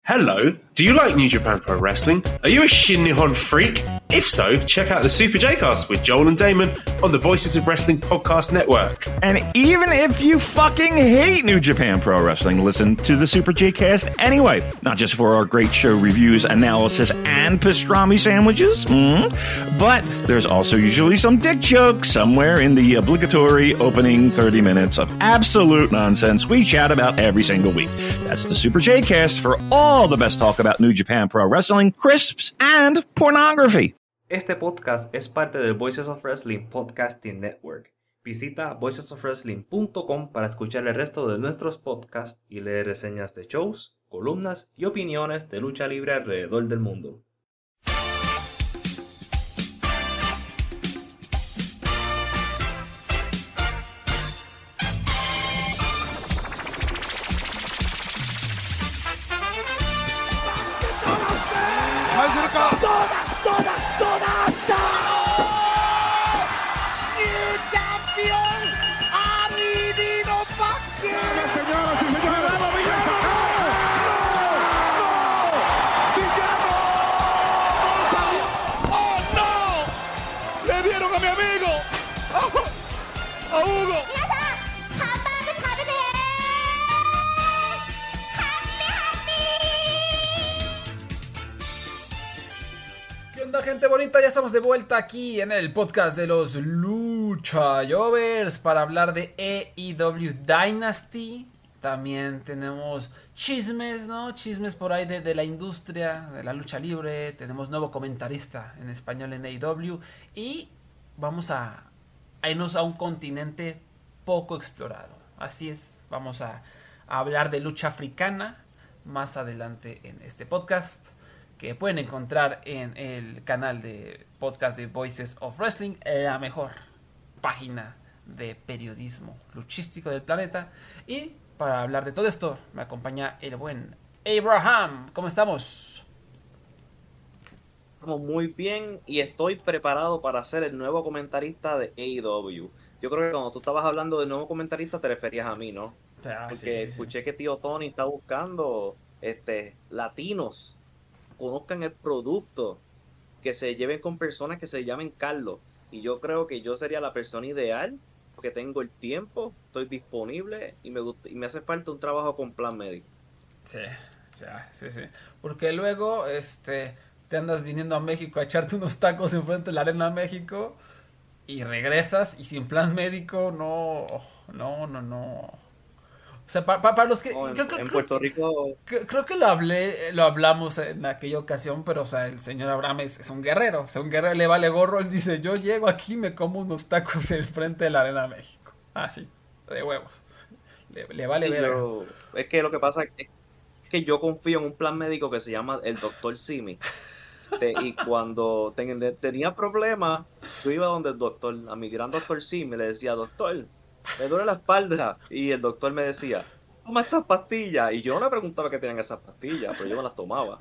Hello, do you like New Japan Pro Wrestling? Are you a Shin Nihon freak? If so, check out the Super J-Cast with Joel and Damon on the Voices of Wrestling Podcast Network. And even if you fucking hate New Japan Pro Wrestling, listen to the Super J-Cast anyway. Not just for our great show reviews, analysis, and pastrami sandwiches, but there's also usually some dick jokes somewhere in the obligatory opening 30 minutes of absolute nonsense we chat about every single week. That's the Super J-Cast for all the best talk about New Japan Pro Wrestling, crisps, and pornography. Este podcast es parte del Voices of Wrestling Podcasting Network. Visita voicesofwrestling.com para escuchar el resto de nuestros podcasts y leer reseñas de shows, columnas y opiniones de lucha libre alrededor del mundo. Gente bonita, ya estamos de vuelta aquí en el podcast de los Lucha Jovers para hablar de AEW Dynasty. También tenemos chismes, ¿no? Chismes por ahí de la industria, de la lucha libre. Tenemos nuevo comentarista en español en AEW. Y vamos a irnos a un continente poco explorado. Así es, vamos a hablar de lucha africana más adelante en este podcast, que pueden encontrar en el canal de podcast de Voices of Wrestling, la mejor página de periodismo luchístico del planeta. Y para hablar de todo esto me acompaña el buen Abraham. ¿Cómo estamos? Estamos muy bien y estoy preparado para ser el nuevo comentarista de AEW. Yo creo que cuando tú estabas hablando del nuevo comentarista te referías a mí, ¿no? Porque escuché que tío Tony está buscando latinos conozcan el producto, que se lleven con personas que se llamen Carlos. Y yo creo que yo sería la persona ideal, porque tengo el tiempo, estoy disponible y me hace falta un trabajo con plan médico. Sí. Porque luego te andas viniendo a México a echarte unos tacos enfrente de la Arena México y regresas y sin plan médico, no. O sea, para los que... En Puerto Rico... Creo que lo hablamos en aquella ocasión, pero, o sea, el señor Abraham es un guerrero. O sea, un guerrero le vale gorro. Él dice, yo llego aquí y me como unos tacos en frente de la Arena México. Así, de huevos. Le vale ver. Es que lo que pasa es que yo confío en un plan médico que se llama el Dr. Simi. Y cuando tenía problemas, yo iba donde el doctor, a mi gran Dr. Simi, le decía, doctor, me duele la espalda, y el doctor me decía, toma estas pastillas, y yo no le preguntaba qué tenían esas pastillas, pero yo me las tomaba,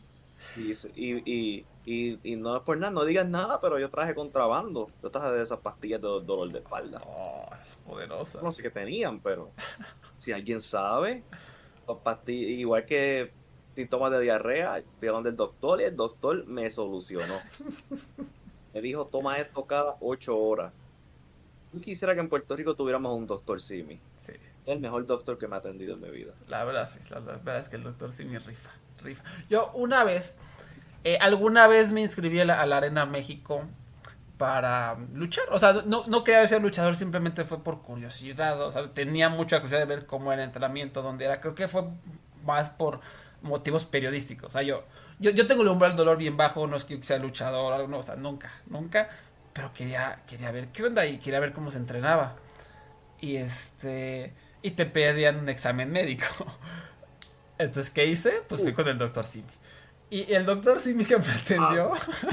y no es por nada, no digas nada, pero yo traje contrabando, yo traje de esas pastillas de dolor de espalda. Es poderosa. No sé qué tenían, pero si alguien sabe, pastillas, igual que síntomas de diarrea, fui a donde el doctor, y el doctor me solucionó. Me dijo, toma esto cada 8 horas. Yo quisiera que en Puerto Rico tuviéramos un Dr. Simi. Sí. El mejor doctor que me ha atendido en mi vida. La verdad es que el Dr. Simi rifa. Yo alguna vez me inscribí a la Arena México para luchar. O sea, no quería ser luchador, simplemente fue por curiosidad. O sea, tenía mucha curiosidad de ver cómo era el entrenamiento, dónde era. Creo que fue más por motivos periodísticos. O sea, yo tengo el umbral del dolor bien bajo, no es que sea luchador, no, o sea, nunca. Pero quería ver qué onda y quería ver cómo se entrenaba. Y te pedían un examen médico. Entonces, ¿qué hice? Pues fui con el Dr. Simi. Y el Dr. Simi que me atendió,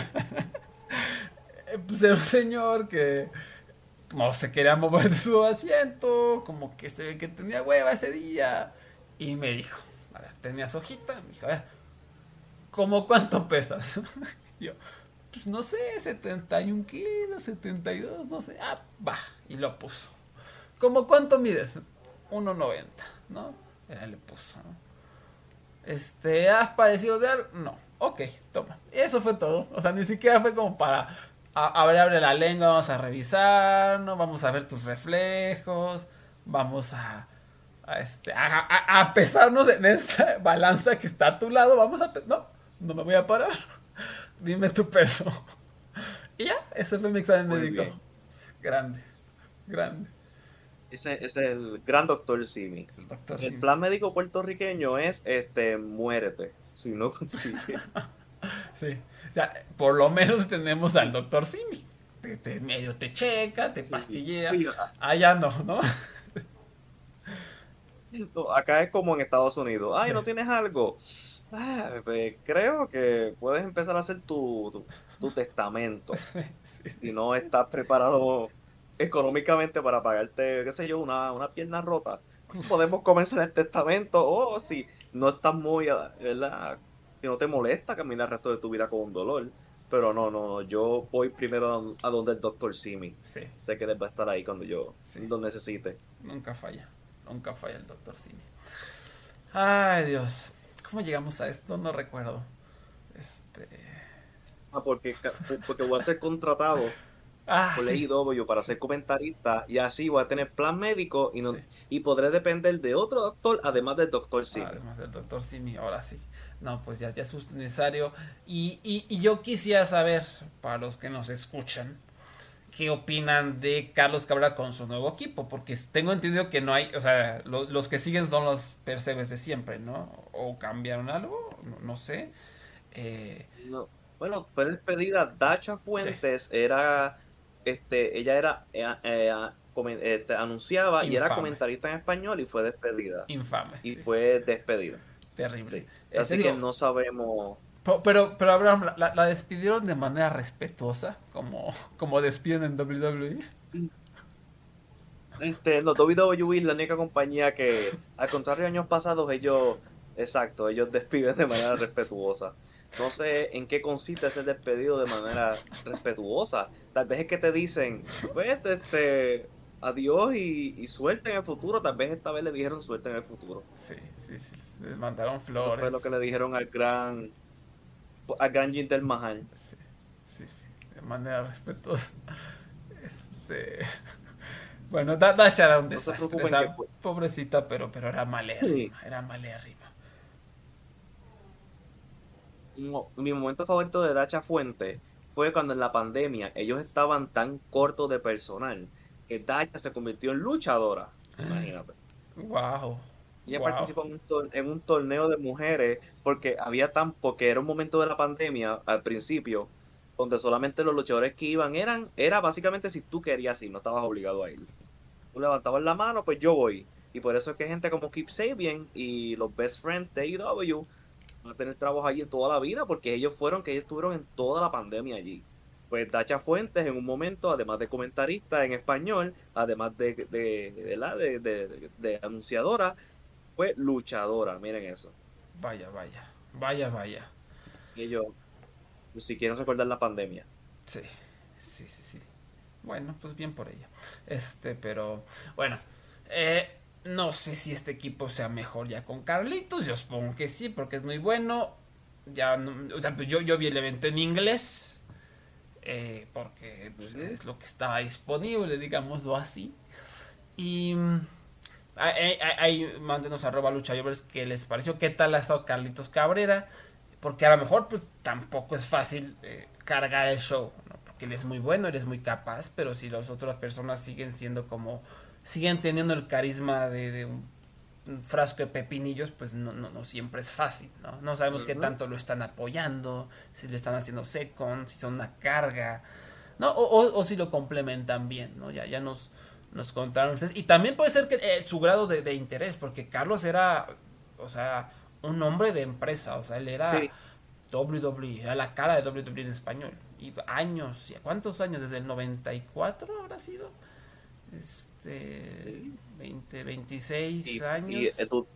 pues era un señor que no se quería mover de su asiento, como que se ve que tenía hueva ese día. Y me dijo, a ver, tenía su hojita, me dijo, a ver, ¿cómo cuánto pesas? Yo, pues no sé, 71 kilos, 72, no sé. Ah, va, y lo puso. ¿Cómo cuánto mides? 1.90, ¿no? Ya le puso, ¿no? ¿Has padecido de algo? No. Ok, toma. Eso fue todo. O sea, ni siquiera fue como para... abre la lengua, vamos a revisar, ¿no? Vamos a ver tus reflejos, vamos a pesarnos en esta balanza que está a tu lado, no me voy a parar. Dime tu peso. Y ya, ese fue mi examen médico. Bien. Grande. Ese es el gran doctor Simi. El plan médico puertorriqueño es muérete si no consigues. Sí, o sea, por lo menos tenemos al doctor Simi. Medio te checa, te pastillea. Sí. Allá no. No, acá es como en Estados Unidos. Ay, sí. ¿No tienes algo? Pues, creo que puedes empezar a hacer tu testamento. Sí. Si no estás preparado económicamente para pagarte, qué sé yo, una pierna rota, podemos comenzar el testamento. O si no estás muy, ¿verdad? Si no te molesta caminar el resto de tu vida con un dolor. Pero no, yo voy primero a donde el doctor Simi. Sí. Sé que él va a estar ahí cuando yo lo necesite. Nunca falla el doctor Simi. Ay, Dios. ¿Cómo llegamos a esto? No recuerdo. Porque voy a ser contratado por AEW para ser comentarista y así voy a tener plan médico y podré depender de otro doctor además del doctor Simi. Además del doctor Simi, ahora sí. No, pues ya es justo necesario. Y yo quisiera saber, para los que nos escuchan, qué opinan de Carlos Cabrera con su nuevo equipo, porque tengo entendido que no hay, o sea, los que siguen son los percebes de siempre, ¿no? O cambiaron algo, no sé. No. Bueno, fue despedida Dacha Fuentes, sí. Ella era anunciaba Infame. Y era comentarista en español y fue despedida. Infame. Y fue despedida. Terrible. Sí. Así que no sabemos. Pero Abraham, ¿la despidieron de manera respetuosa? Como despiden en WWE. No, WWE es la única compañía que, al contrario de años pasados, ellos despiden de manera respetuosa. No sé en qué consiste ese despedido de manera respetuosa. Tal vez es que te dicen, pues, adiós y suerte en el futuro. Tal vez esta vez le dijeron suerte en el futuro. Sí. Les mandaron flores. Eso fue lo que le dijeron al gran Jinder Mahal. Sí. De manera respetuosa. Bueno, Dasha era un desastre. Pobrecita, pero era malérrima. Sí. Era malérrima. Mi momento favorito de Dacha Fuente fue cuando en la pandemia ellos estaban tan cortos de personal que Dacha se convirtió en luchadora. Imagínate. Wow. Ella participó en un torneo de mujeres porque era un momento de la pandemia al principio donde solamente los luchadores que iban era básicamente si tú querías ir, no estabas obligado a ir. Tú levantabas la mano, pues yo voy. Y por eso es que gente como Kip Sabian y los Best Friends de AEW van a tener trabajo allí en toda la vida porque ellos estuvieron en toda la pandemia allí. Pues Dacha Fuentes en un momento, además de comentarista en español, además de anunciadora, fue luchadora, miren eso. Vaya. Ellos, si quieren recordar la pandemia. Sí. Bueno, pues bien por ella. Pero, bueno, no sé si este equipo sea mejor ya con Carlitos. Yo supongo que sí, porque es muy bueno. Pues yo vi el evento en inglés. Porque pues, es lo que estaba disponible, digámoslo así. Y ahí mándenos @luchayovers qué les pareció, qué tal ha estado Carlitos Cabrera. Porque a lo mejor pues tampoco es fácil cargar el show, ¿no? Porque él es muy bueno, él es muy capaz. Pero si las otras personas siguen teniendo el carisma de un frasco de pepinillos, pues no siempre es fácil, ¿no? No sabemos qué tanto lo están apoyando, si le están haciendo second, si son una carga, ¿no? O si lo complementan bien, ¿no? Ya nos contaron ustedes. Y también puede ser que su grado de interés, porque Carlos era, o sea, un hombre de empresa, o sea, él era WWE, era la cara de WWE en español. Y años, ¿cuántos años? Desde el 94 habrá sido. 26 años.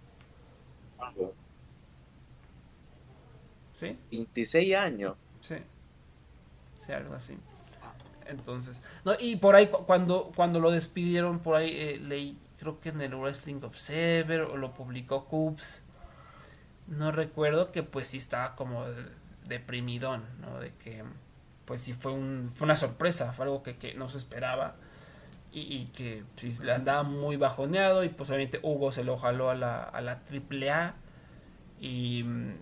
¿Sí? 26 años. Sí, algo así. Entonces, no, y por ahí cuando lo despidieron, por ahí leí, creo que en el Wrestling Observer, o lo publicó Coops, no recuerdo que pues sí estaba como deprimidón, ¿no? De que pues sí fue una sorpresa, fue algo que no se esperaba y que sí, andaba muy bajoneado y pues obviamente Hugo se lo jaló a la AAA y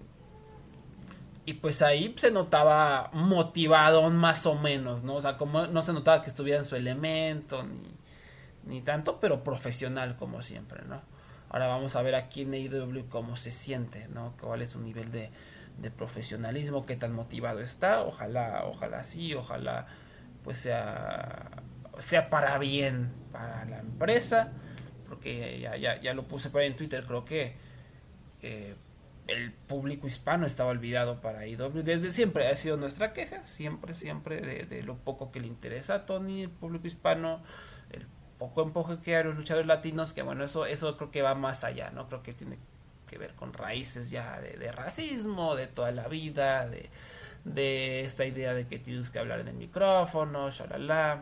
pues ahí se notaba motivado más o menos, ¿no? O sea, como no se notaba que estuviera en su elemento ni tanto, pero profesional como siempre, ¿no? Ahora vamos a ver aquí en AEW cómo se siente, ¿no? Cuál es su nivel de profesionalismo, qué tan motivado está. Ojalá sí, ojalá pues sea para bien para la empresa, porque ya lo puse por ahí en Twitter, creo que el público hispano estaba olvidado para AEW. Desde siempre ha sido nuestra queja, siempre de lo poco que le interesa a Tony, el público hispano, el poco empuje que hay a los luchadores latinos, que bueno, eso creo que va más allá, ¿no? Creo que tiene que ver con raíces ya de racismo, de toda la vida, de esta idea de que tienes que hablar en el micrófono, shalala.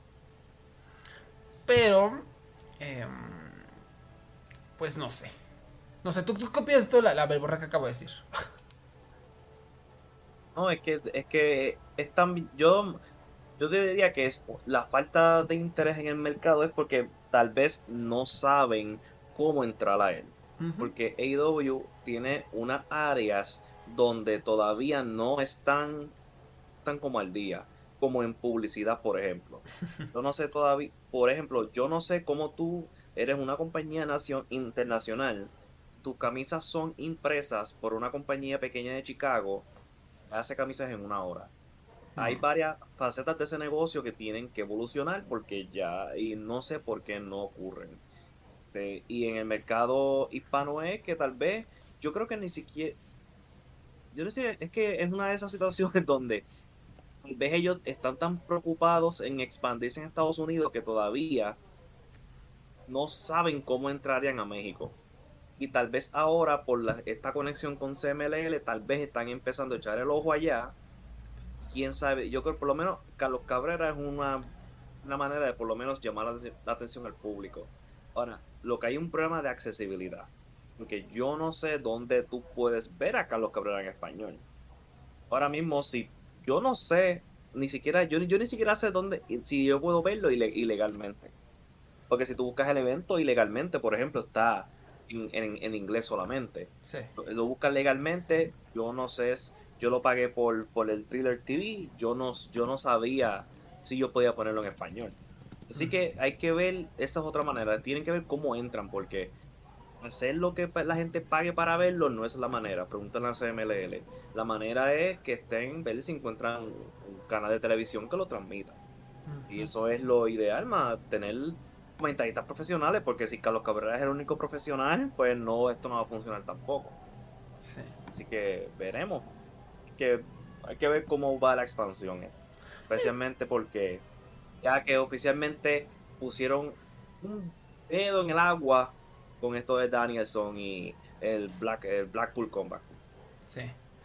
Pero, pues no sé, ¿tú qué opinas de toda la verborra que acabo de decir? No, es que es tan... Yo diría que es la falta de interés en el mercado es porque tal vez no saben cómo entrar a él. Porque AEW tiene unas áreas donde todavía no están como al día, como en publicidad, por ejemplo. Yo no sé todavía, por ejemplo, yo no sé cómo tú eres una compañía internacional, tus camisas son impresas por una compañía pequeña de Chicago, hace camisas en 1 hora. Hay varias facetas de ese negocio que tienen que evolucionar porque y no sé por qué no ocurren. Y en el mercado hispano es que tal vez, yo creo que ni siquiera, yo no sé, es que es una de esas situaciones donde tal vez ellos están tan preocupados en expandirse en Estados Unidos que todavía no saben cómo entrarían a México. Y tal vez ahora por esta conexión con CMLL, tal vez están empezando a echar el ojo allá. Quién sabe, yo creo que por lo menos Carlos Cabrera es una manera de por lo menos llamar la atención al público. Ahora, lo que hay un problema de accesibilidad, porque yo no sé dónde tú puedes ver a Carlos Cabrera en español. Ahora mismo, si yo no sé, ni siquiera, yo ni siquiera sé dónde, si yo puedo verlo ilegalmente. Porque si tú buscas el evento ilegalmente, por ejemplo, está en inglés solamente. Sí. Lo buscas legalmente, yo no sé, yo lo pagué por el Thriller TV, yo no sabía si yo podía ponerlo en español. Así que hay que ver, esa es otra manera, tienen que ver cómo entran, porque hacer lo que la gente pague para verlo no es la manera, pregúntale a CMLL. La manera es que ver si encuentran un canal de televisión que lo transmita. Y eso es lo ideal, más tener comentaristas profesionales, porque si Carlos Cabrera es el único profesional, pues esto no va a funcionar tampoco. Sí. Así que veremos. Hay que ver cómo va la expansión, especialmente porque ya que oficialmente pusieron un dedo en el agua con esto de Danielson y el Blackpool Comeback. Sí.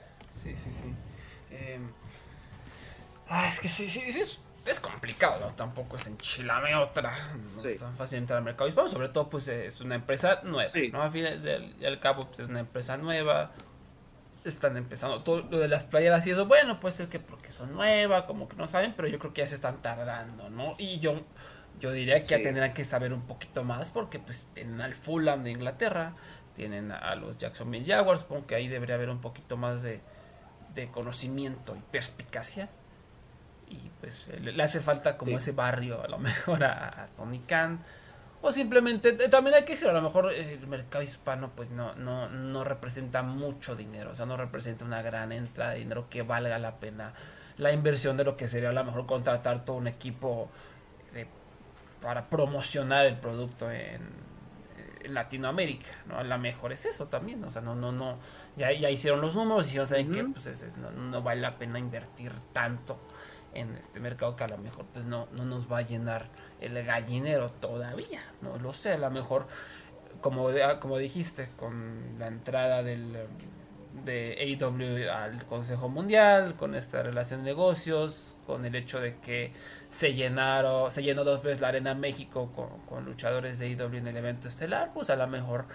Es que sí, es complicado, ¿no? Tampoco es enchilame otra. No es tan fácil entrar al mercado hispano, sobre todo pues es una empresa nueva, ¿no? Al fin y al cabo pues es una empresa nueva. Están empezando todo lo de las playeras y eso, bueno, puede ser que porque son nuevas, como que no saben, pero yo creo que ya se están tardando, ¿no? Y yo diría que ya tendrán que saber un poquito más porque pues tienen al Fulham de Inglaterra, tienen a los Jacksonville Jaguars, supongo que ahí debería haber un poquito más de conocimiento y perspicacia. Y pues le hace falta como ese barrio a lo mejor a Tony Khan. O simplemente, también hay que decir, a lo mejor el mercado hispano pues no representa mucho dinero, o sea, no representa una gran entrada de dinero que valga la pena la inversión de lo que sería a lo mejor contratar todo un equipo para promocionar el producto en Latinoamérica, ¿no? A lo mejor es eso también, o sea, ya hicieron los números y dijeron, ¿saben qué? Pues no vale la pena invertir tanto en este mercado que a lo mejor pues no nos va a llenar el gallinero todavía, no lo sé, a lo mejor como dijiste, con la entrada de AEW al Consejo Mundial, con esta relación de negocios, con el hecho de que se llenó 2 veces la Arena México con luchadores de AEW en el evento estelar, pues a lo mejor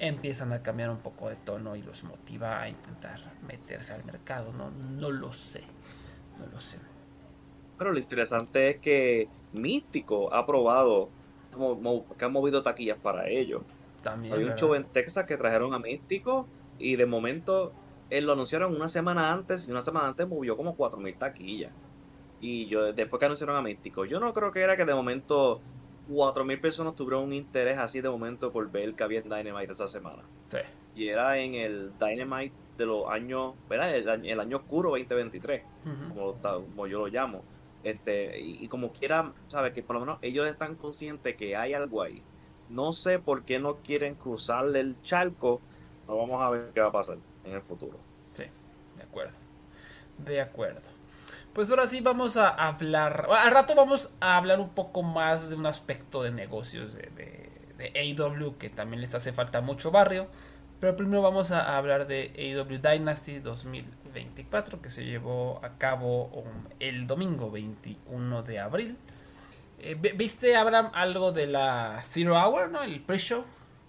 empiezan a cambiar un poco de tono y los motiva a intentar meterse al mercado. No lo sé. Pero lo interesante es que Místico ha probado que han movido taquillas para ellos. También, había un show en Texas que trajeron a Místico y de momento lo anunciaron una semana antes y una semana antes movió como 4,000 taquillas. Y yo después que anunciaron a Místico, yo no creo que era que de momento 4,000 personas tuvieron un interés así de momento por ver que había en Dynamite esa semana. Sí. Y era en el Dynamite de los años, ¿verdad? El año oscuro 2023, como yo lo llamo. Y como quiera, ¿sabes? Que por lo menos ellos están conscientes que hay algo ahí. No sé por qué no quieren cruzarle el charco. No vamos a ver qué va a pasar en el futuro. Sí, de acuerdo. Pues ahora sí vamos a hablar. Al rato vamos a hablar un poco más de un aspecto de negocios de AEW, que también les hace falta mucho barrio. Pero primero vamos a hablar de AEW Dynasty 2024, que se llevó a cabo el domingo 21 de abril. ¿Viste, Abraham, algo de la Zero Hour, no? El pre-show.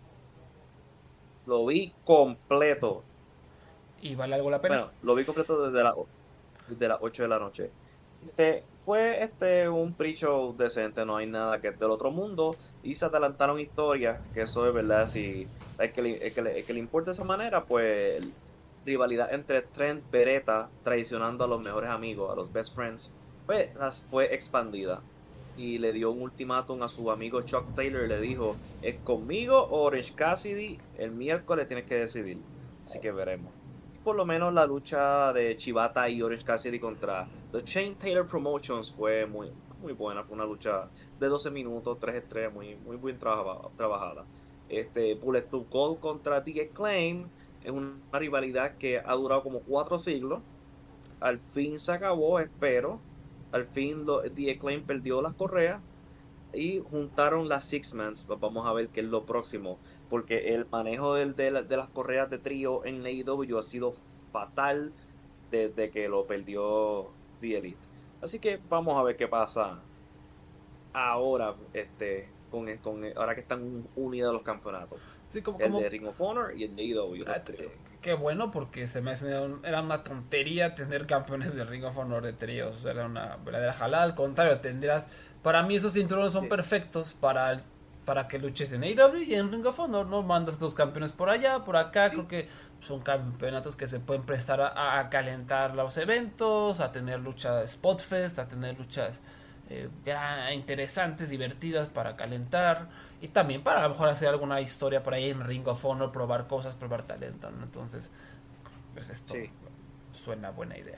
Lo vi completo. ¿Y vale algo la pena? Bueno, lo vi completo desde las 8 de la noche. Fue un pre-show decente, no hay nada que es del otro mundo. Y se adelantaron historias, que eso es verdad. Si el que le importa de esa manera, pues rivalidad entre Trent Beretta traicionando a los mejores amigos, a los best friends, pues fue expandida. Y le dio un ultimátum a su amigo Chuck Taylor y le dijo: ¿es conmigo o Orange Cassidy? El miércoles tienes que decidir. Así que veremos. Por lo menos la lucha de Chivata y Orange Cassidy contra The Shane Taylor Promotions fue muy, muy buena. Fue una lucha de 12 minutos, 3 estrellas, muy, muy bien trabajada. Bullet Club Gold contra The Acclaim es una rivalidad que ha durado como 4 siglos. Al fin se acabó, espero. Al fin The Acclaim perdió las correas y juntaron las Six Mans. Pues vamos a ver qué es lo próximo, porque el manejo de las correas de trío en AEW ha sido fatal desde que lo perdió The Elite. Así que vamos a ver qué pasa ahora, ahora que están unidos los campeonatos. Sí, el de Ring of Honor y el de AEW. Qué bueno, porque se me era una tontería tener campeones del Ring of Honor de tríos. Era una verdadera jalada. Al contrario, para mí esos cinturones son perfectos para que luches en AEW y en Ring of Honor. No mandas los campeones por allá, por acá. Creo que son campeonatos que se pueden prestar a calentar los eventos, a tener luchas Spotfest, a tener luchas interesantes, divertidas para calentar, y también para a lo mejor hacer alguna historia por ahí en Ring of Honor, probar cosas, probar talento, ¿no? Entonces, pues esto suena buena idea.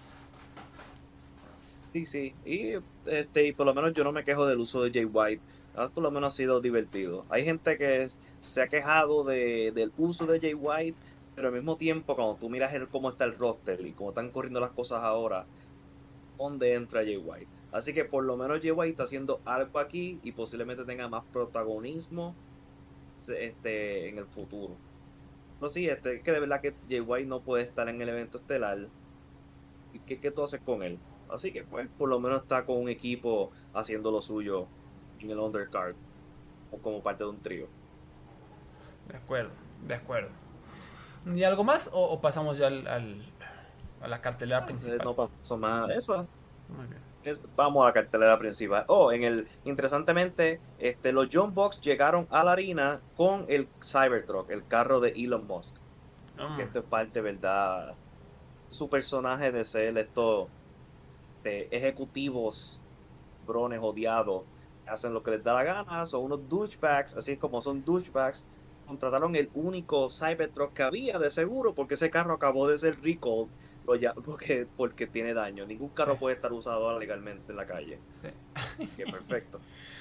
Sí. Y por lo menos yo no me quejo del uso de Jay White. Por lo menos ha sido divertido. Hay gente que se ha quejado del uso de Jay White, pero al mismo tiempo, cuando tú miras cómo está el roster y cómo están corriendo las cosas ahora, ¿dónde entra Jay White? Así que por lo menos Jay White está haciendo algo aquí y posiblemente tenga más protagonismo en el futuro. No, sí, que de verdad que Jay White no puede estar en el evento estelar. ¿Y qué tú haces con él? Así que pues por lo menos está con un equipo haciendo lo suyo en el undercard o como parte de un trío. De acuerdo. ¿Y algo más o pasamos ya a la cartelera principal? No pasó más de eso. Muy bien. Vamos a la cartelera principal. Interesantemente, los Young Bucks llegaron a la harina con el Cybertruck, el carro de Elon Musk. Que esto es parte, ¿verdad? Su personaje de ser estos ejecutivos brones odiados, hacen lo que les da la gana, son unos douchebags. Así como son douchebags, contrataron el único Cybertruck que había de seguro, porque ese carro acabó de ser recalled porque tiene daño. Ningún carro puede estar usado ahora legalmente en la calle. Sí. Qué perfecto.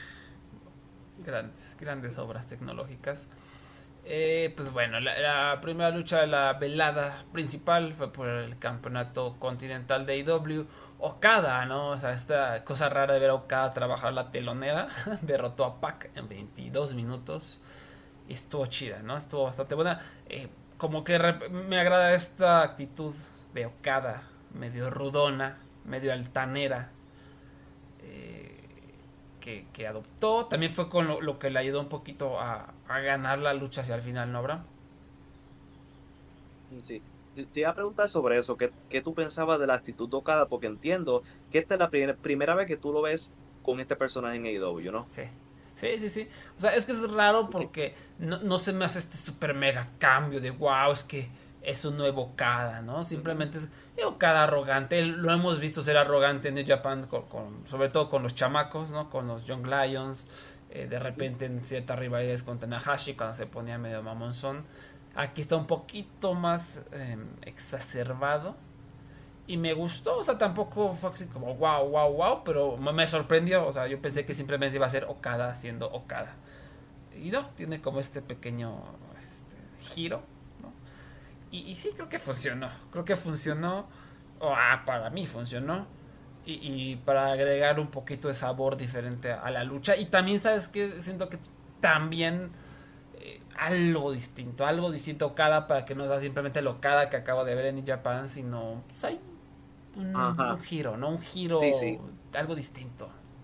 Grandes obras tecnológicas. Pues bueno, la primera lucha de la velada principal fue por el campeonato continental de AEW. Okada, ¿no? O sea, esta cosa rara de ver a Okada trabajar la telonera. Derrotó a Pac en 22 minutos. Y estuvo chida, ¿no? Estuvo bastante buena. Como que me agrada esta actitud de Okada, medio rudona, medio altanera, que adoptó. También fue con lo que le ayudó un poquito a ganar la lucha hacia el final, ¿no, Abraham? Sí. Te iba a preguntar sobre eso, ¿qué tú pensabas de la actitud de Okada? Porque entiendo que esta es la primera vez que tú lo ves con este personaje en AEW, ¿no? Sí. O sea, es que es raro porque no se me hace este super mega cambio de wow, es que es un nuevo Okada, ¿no? Simplemente es Okada arrogante. Lo hemos visto ser arrogante en New Japan, sobre todo con los chamacos, ¿no? Con los Young Lions. De repente en ciertas rivalidades con Tanahashi, cuando se ponía medio mamonzón. Aquí está un poquito más exacerbado. Y me gustó, o sea, tampoco fue así como wow, pero me sorprendió. O sea, yo pensé que simplemente iba a ser Okada siendo Okada. Y no, tiene como este pequeño giro, ¿no? Y sí, creo que funcionó. Para mí funcionó. Y para agregar un poquito de sabor diferente a la lucha. Y también, ¿sabes qué? Siento que también algo distinto Okada, para que no sea simplemente el Okada que acabo de ver en New Japan, sino pues hay un giro, ¿no? Un giro, sí. Algo distinto.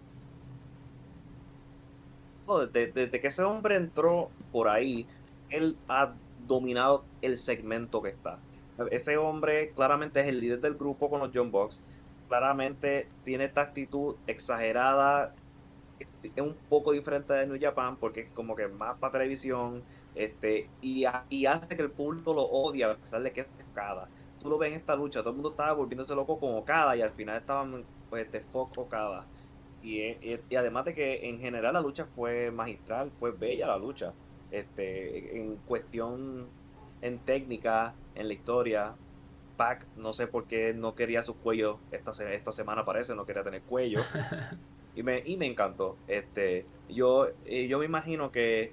Desde que ese hombre entró por ahí, él ha dominado el segmento que está. Ese hombre claramente es el líder del grupo con los Young Bucks. Claramente tiene esta actitud exagerada. Es un poco diferente de New Japan porque es como que más para televisión, y hace que el público lo odia a pesar de que es Okada. Tú lo ves en esta lucha, todo el mundo estaba volviéndose loco con Okada y al final estaban pues fuck Okada. Y además de que en general la lucha fue magistral, fue bella la lucha, en cuestión, en técnica, en la historia. Pac, no sé por qué no quería su cuello esta semana, parece, no quería tener cuello. Y me encantó. Yo me imagino que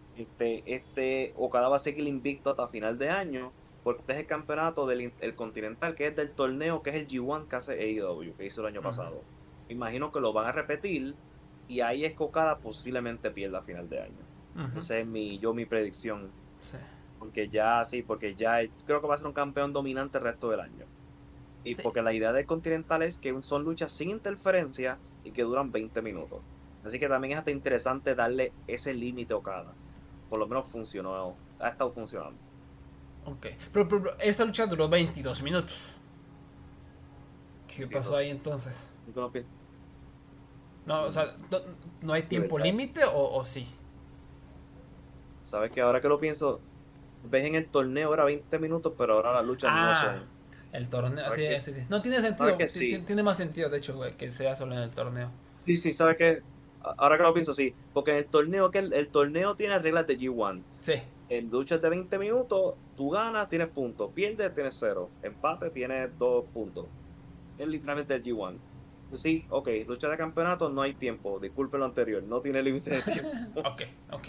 Okada va a seguir invicto hasta final de año, porque este es el campeonato del el Continental, que es del torneo, que es el G1 que hace AEW, que hizo el año pasado. Me imagino que lo van a repetir, y ahí es que Okada posiblemente pierda a final de año. Esa es mi predicción. Sí. Porque ya creo que va a ser un campeón dominante el resto del año. Y sí, porque la idea del Continental es que son luchas sin interferencia y que duran 20 minutos. Así que también es hasta interesante darle ese límite a Okada. Por lo menos ha estado funcionando. Ok, pero esta lucha duró 22 minutos. ¿Qué pasó ahí entonces? No, o sea, ¿no hay tiempo límite o sí? Sabes que ahora que lo pienso, ves en el torneo era 20 minutos, pero ahora las luchas no son. El torneo, sí. No tiene sentido, tiene más sentido de hecho, güey, que sea solo en el torneo. Sí, sabes que ahora que lo pienso, sí, porque en el torneo, el torneo tiene reglas de G1. Sí. En luchas de 20 minutos, tú ganas, tienes puntos, pierdes, tienes 0, empate, tienes 2 puntos. Es literalmente el G1. Sí, ok, lucha de campeonato, no hay tiempo, disculpe lo anterior, no tiene límite de tiempo. Ok.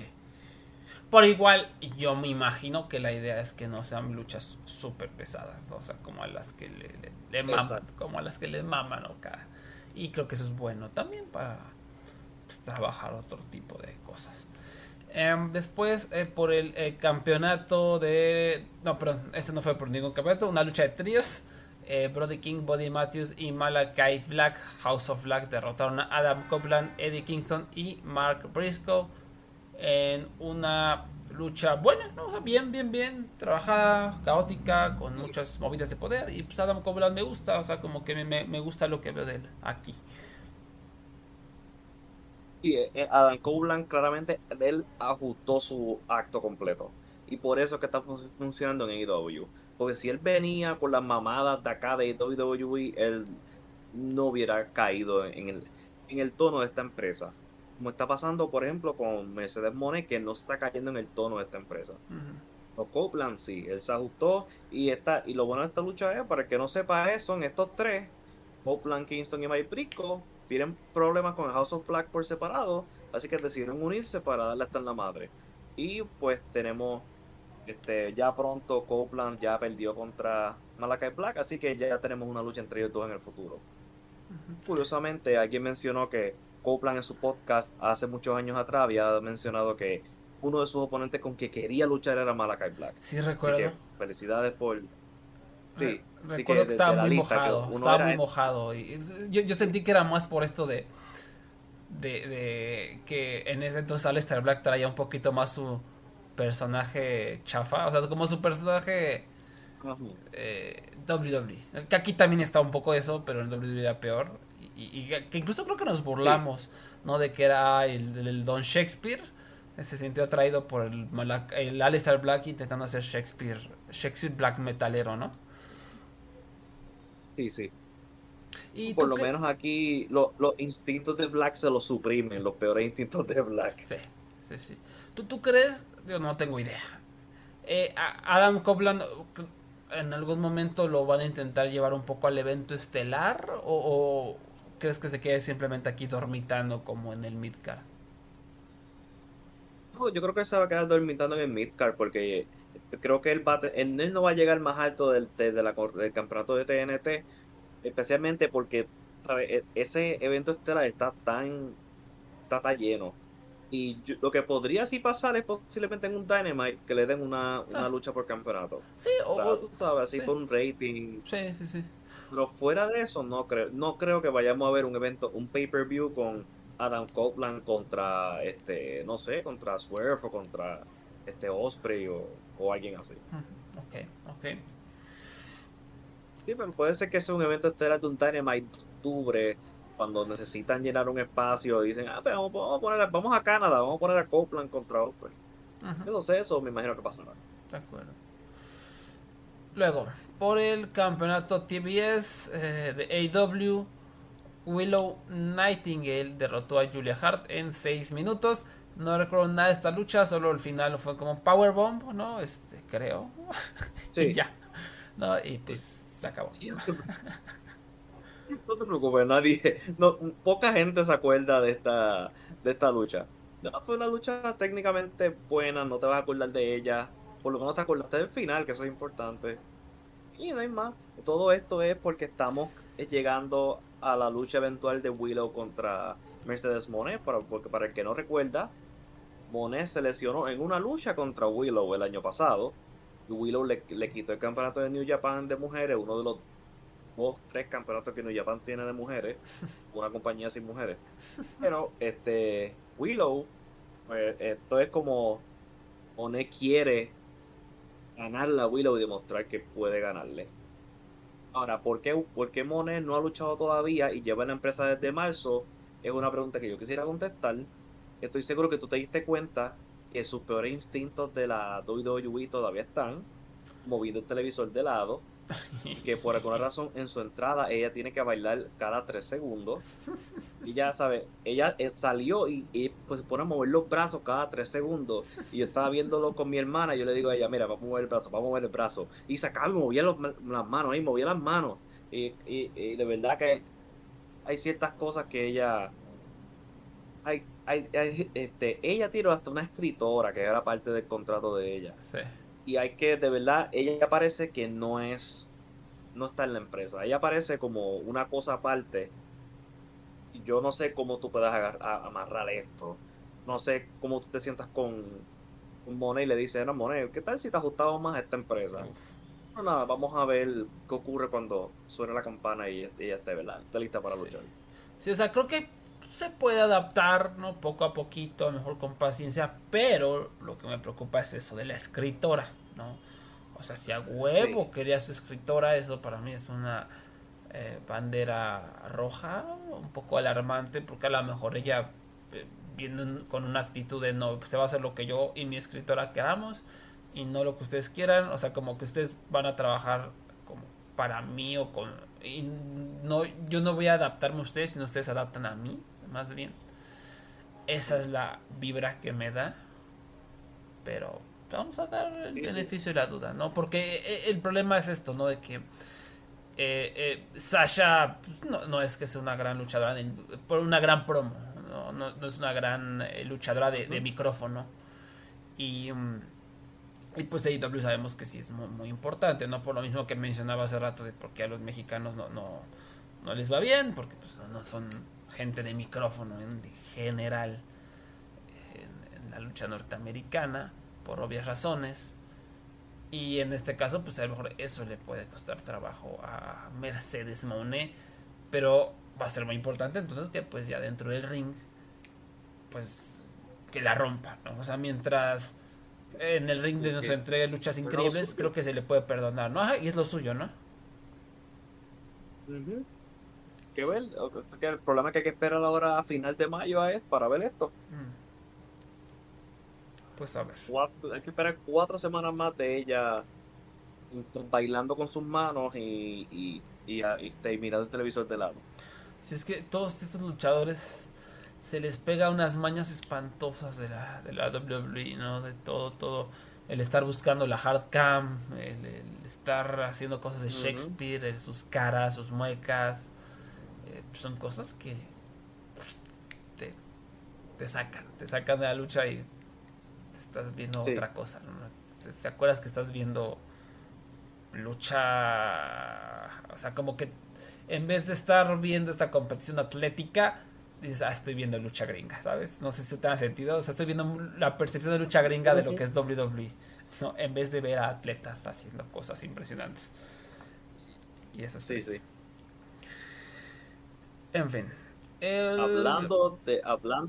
Por igual, yo me imagino que la idea es que no sean luchas súper pesadas, ¿no? O sea, como a las que le maman, como a las que les maman acá. Y creo que eso es bueno también para pues, trabajar otro tipo de cosas. Después, por el campeonato de... No, perdón, este no fue por ningún campeonato, una lucha de tríos. Brody King, Buddy Matthews y Malakai Black, House of Black, derrotaron a Adam Copeland, Eddie Kingston y Mark Briscoe en una lucha buena, ¿no? O sea, bien trabajada, caótica, con muchas movidas de poder. Y pues Adam Copeland me gusta, o sea, como que me gusta lo que veo de él aquí. Y Adam Copeland claramente él ajustó su acto completo, y por eso es que está funcionando en AEW. Porque si él venía con las mamadas de acá de WWE, él no hubiera caído en el tono de esta empresa, como está pasando por ejemplo con Mercedes Moné, que no está cayendo en el tono de esta empresa. Los Copeland sí, él se ajustó, y lo bueno de esta lucha es, para el que no sepa eso, en estos tres, Copeland, Kingston y Mike Briscoe tienen problemas con el House of Black por separado, así que decidieron unirse para darle hasta en la madre. Y pues tenemos ya pronto Copeland ya perdió contra Malakai Black, así que ya tenemos una lucha entre ellos dos en el futuro. Curiosamente, alguien mencionó que Copeland en su podcast hace muchos años atrás había mencionado que uno de sus oponentes con que quería luchar era Malakai Black. Sí, recuerdo. Así que felicidades por... Sí, recuerdo que estaba muy mojado. Estaba muy mojado. Y yo sentí que era más por esto de de que en ese entonces Aleister Black traía un poquito más su personaje chafa, o sea, como su personaje WWE, que aquí también está un poco eso, pero en WWE era peor, y que incluso creo que nos burlamos, ¿no? De que era el Don Shakespeare, se sintió atraído por el Aleister Black intentando hacer Shakespeare black metalero, ¿no? Sí. ¿Y por lo menos aquí los instintos de Black se los suprimen, los peores instintos de Black. Sí. ¿Tú crees? Yo no tengo idea. Adam Copeland en algún momento lo van a intentar llevar un poco al evento estelar, o crees que se quede simplemente aquí dormitando como en el midcard? Yo creo que se va a quedar dormitando en el midcard porque creo que él no va a llegar más alto del campeonato de TNT, especialmente porque, ¿sabes? Ese evento estelar está tan lleno. Y lo que podría sí pasar es posiblemente en un Dynamite que le den una lucha por campeonato. Sí, tú sabes, así por un rating. Sí. Pero fuera de eso, no creo que vayamos a ver un evento, un pay-per-view con Adam Copeland contra no sé, contra Swerve o contra Osprey o alguien así. Ok. Sí, pero puede ser que sea un evento estelar de un Dynamite de octubre, cuando necesitan llenar un espacio y dicen, pues vamos a Canadá, vamos a poner a Copeland contra Osprey. Yo sé, eso me imagino que pasará. De acuerdo. Luego, por el campeonato TBS de AEW, Willow Nightingale derrotó a Julia Hart en 6 minutos. No recuerdo nada de esta lucha, solo el final fue como powerbomb, ¿no? Creo. Sí. Y ya. ¿No? Y pues se acabó. No te preocupes, poca gente se acuerda de esta lucha. Fue una lucha técnicamente buena, no te vas a acordar de ella. Por lo menos te acordaste del final, que eso es importante. Y no hay más. Todo esto es porque estamos llegando a la lucha eventual de Willow contra Mercedes Moné, porque para el que no recuerda, Moné se lesionó en una lucha contra Willow el año pasado. Y Willow le quitó el campeonato de New Japan de mujeres, uno de los 2-3 campeonatos que New Japan tiene de mujeres, una compañía sin mujeres. Pero Willow, esto es como Moné quiere ganarle a Willow y demostrar que puede ganarle. Ahora, ¿por qué Moné no ha luchado todavía y lleva la empresa desde marzo? Es una pregunta que yo quisiera contestar. Estoy seguro que tú te diste cuenta que sus peores instintos de la WWE todavía están moviendo el televisor de lado, que por alguna razón en su entrada ella tiene que bailar cada 3 segundos. Y ya sabes, ella salió y pues se pone a mover los brazos cada 3 segundos. Y yo estaba viéndolo con mi hermana y yo le digo a ella, mira, vamos a mover el brazo. Y sacaba y movía las manos. Y de verdad que hay ciertas cosas que ella... ella tiró hasta una escritora que era parte del contrato de ella. Sí. Y de verdad, ella parece que no está en la empresa. Ella parece como una cosa aparte. Y yo no sé cómo tú puedas amarrar esto. No sé cómo tú te sientas con Moné y le dices, no, Moné, ¿qué tal si te ajustamos más a esta empresa? No, nada, vamos a ver qué ocurre cuando suene la campana y ella esté, ¿verdad? Está lista para luchar. Sí, o sea, creo que se puede adaptar, ¿no? Poco a poquito, mejor con paciencia, pero lo que me preocupa es eso de la escritora, ¿no? O sea, si a huevo quería su escritora, eso para mí es una bandera roja, un poco alarmante, porque a lo mejor ella viene con una actitud de no, se va a hacer lo que yo y mi escritora queramos y no lo que ustedes quieran, o sea, como que ustedes van a trabajar como para mí y no, yo no voy a adaptarme a ustedes, sino ustedes se adaptan a mí, más bien. Esa es la vibra que me da, pero vamos a dar el beneficio de la duda, ¿no? Porque el problema es esto, ¿no? De que Sasha pues, no es que sea una gran luchadora por una gran promo, no es una gran luchadora de micrófono y pues AEW sabemos que sí es muy, muy importante, ¿no? Por lo mismo que mencionaba hace rato de por qué a los mexicanos no les va bien, porque pues no son gente de micrófono en general en la lucha norteamericana, por obvias razones. Y en este caso, pues a lo mejor eso le puede costar trabajo a Mercedes Moné, pero va a ser muy importante entonces que pues ya dentro del ring pues que la rompa, ¿no? O sea, mientras en el ring nos entregue luchas increíbles, creo que se le puede perdonar, ¿no? Ajá, y es lo suyo, ¿no? Que ver, el problema es que hay que esperar ahora a final de mayo para ver esto. Pues a ver. Hay que esperar 4 semanas más de ella bailando con sus manos y mirando el televisor de lado. Si es que todos estos luchadores se les pega unas mañas espantosas de la WWE, ¿no? De todo. El estar buscando la hard cam, el estar haciendo cosas de Shakespeare, sus caras, sus muecas. Son cosas que te sacan de la lucha y estás viendo otra cosa, ¿no? ¿Te acuerdas que estás viendo lucha? O sea, como que en vez de estar viendo esta competición atlética, dices, estoy viendo lucha gringa, ¿sabes? No sé si te ha sentido. O sea, estoy viendo la percepción de lucha gringa de lo que es WWE, ¿no? En vez de ver a atletas haciendo cosas impresionantes. Y eso es triste. Sí. En fin. Hablando de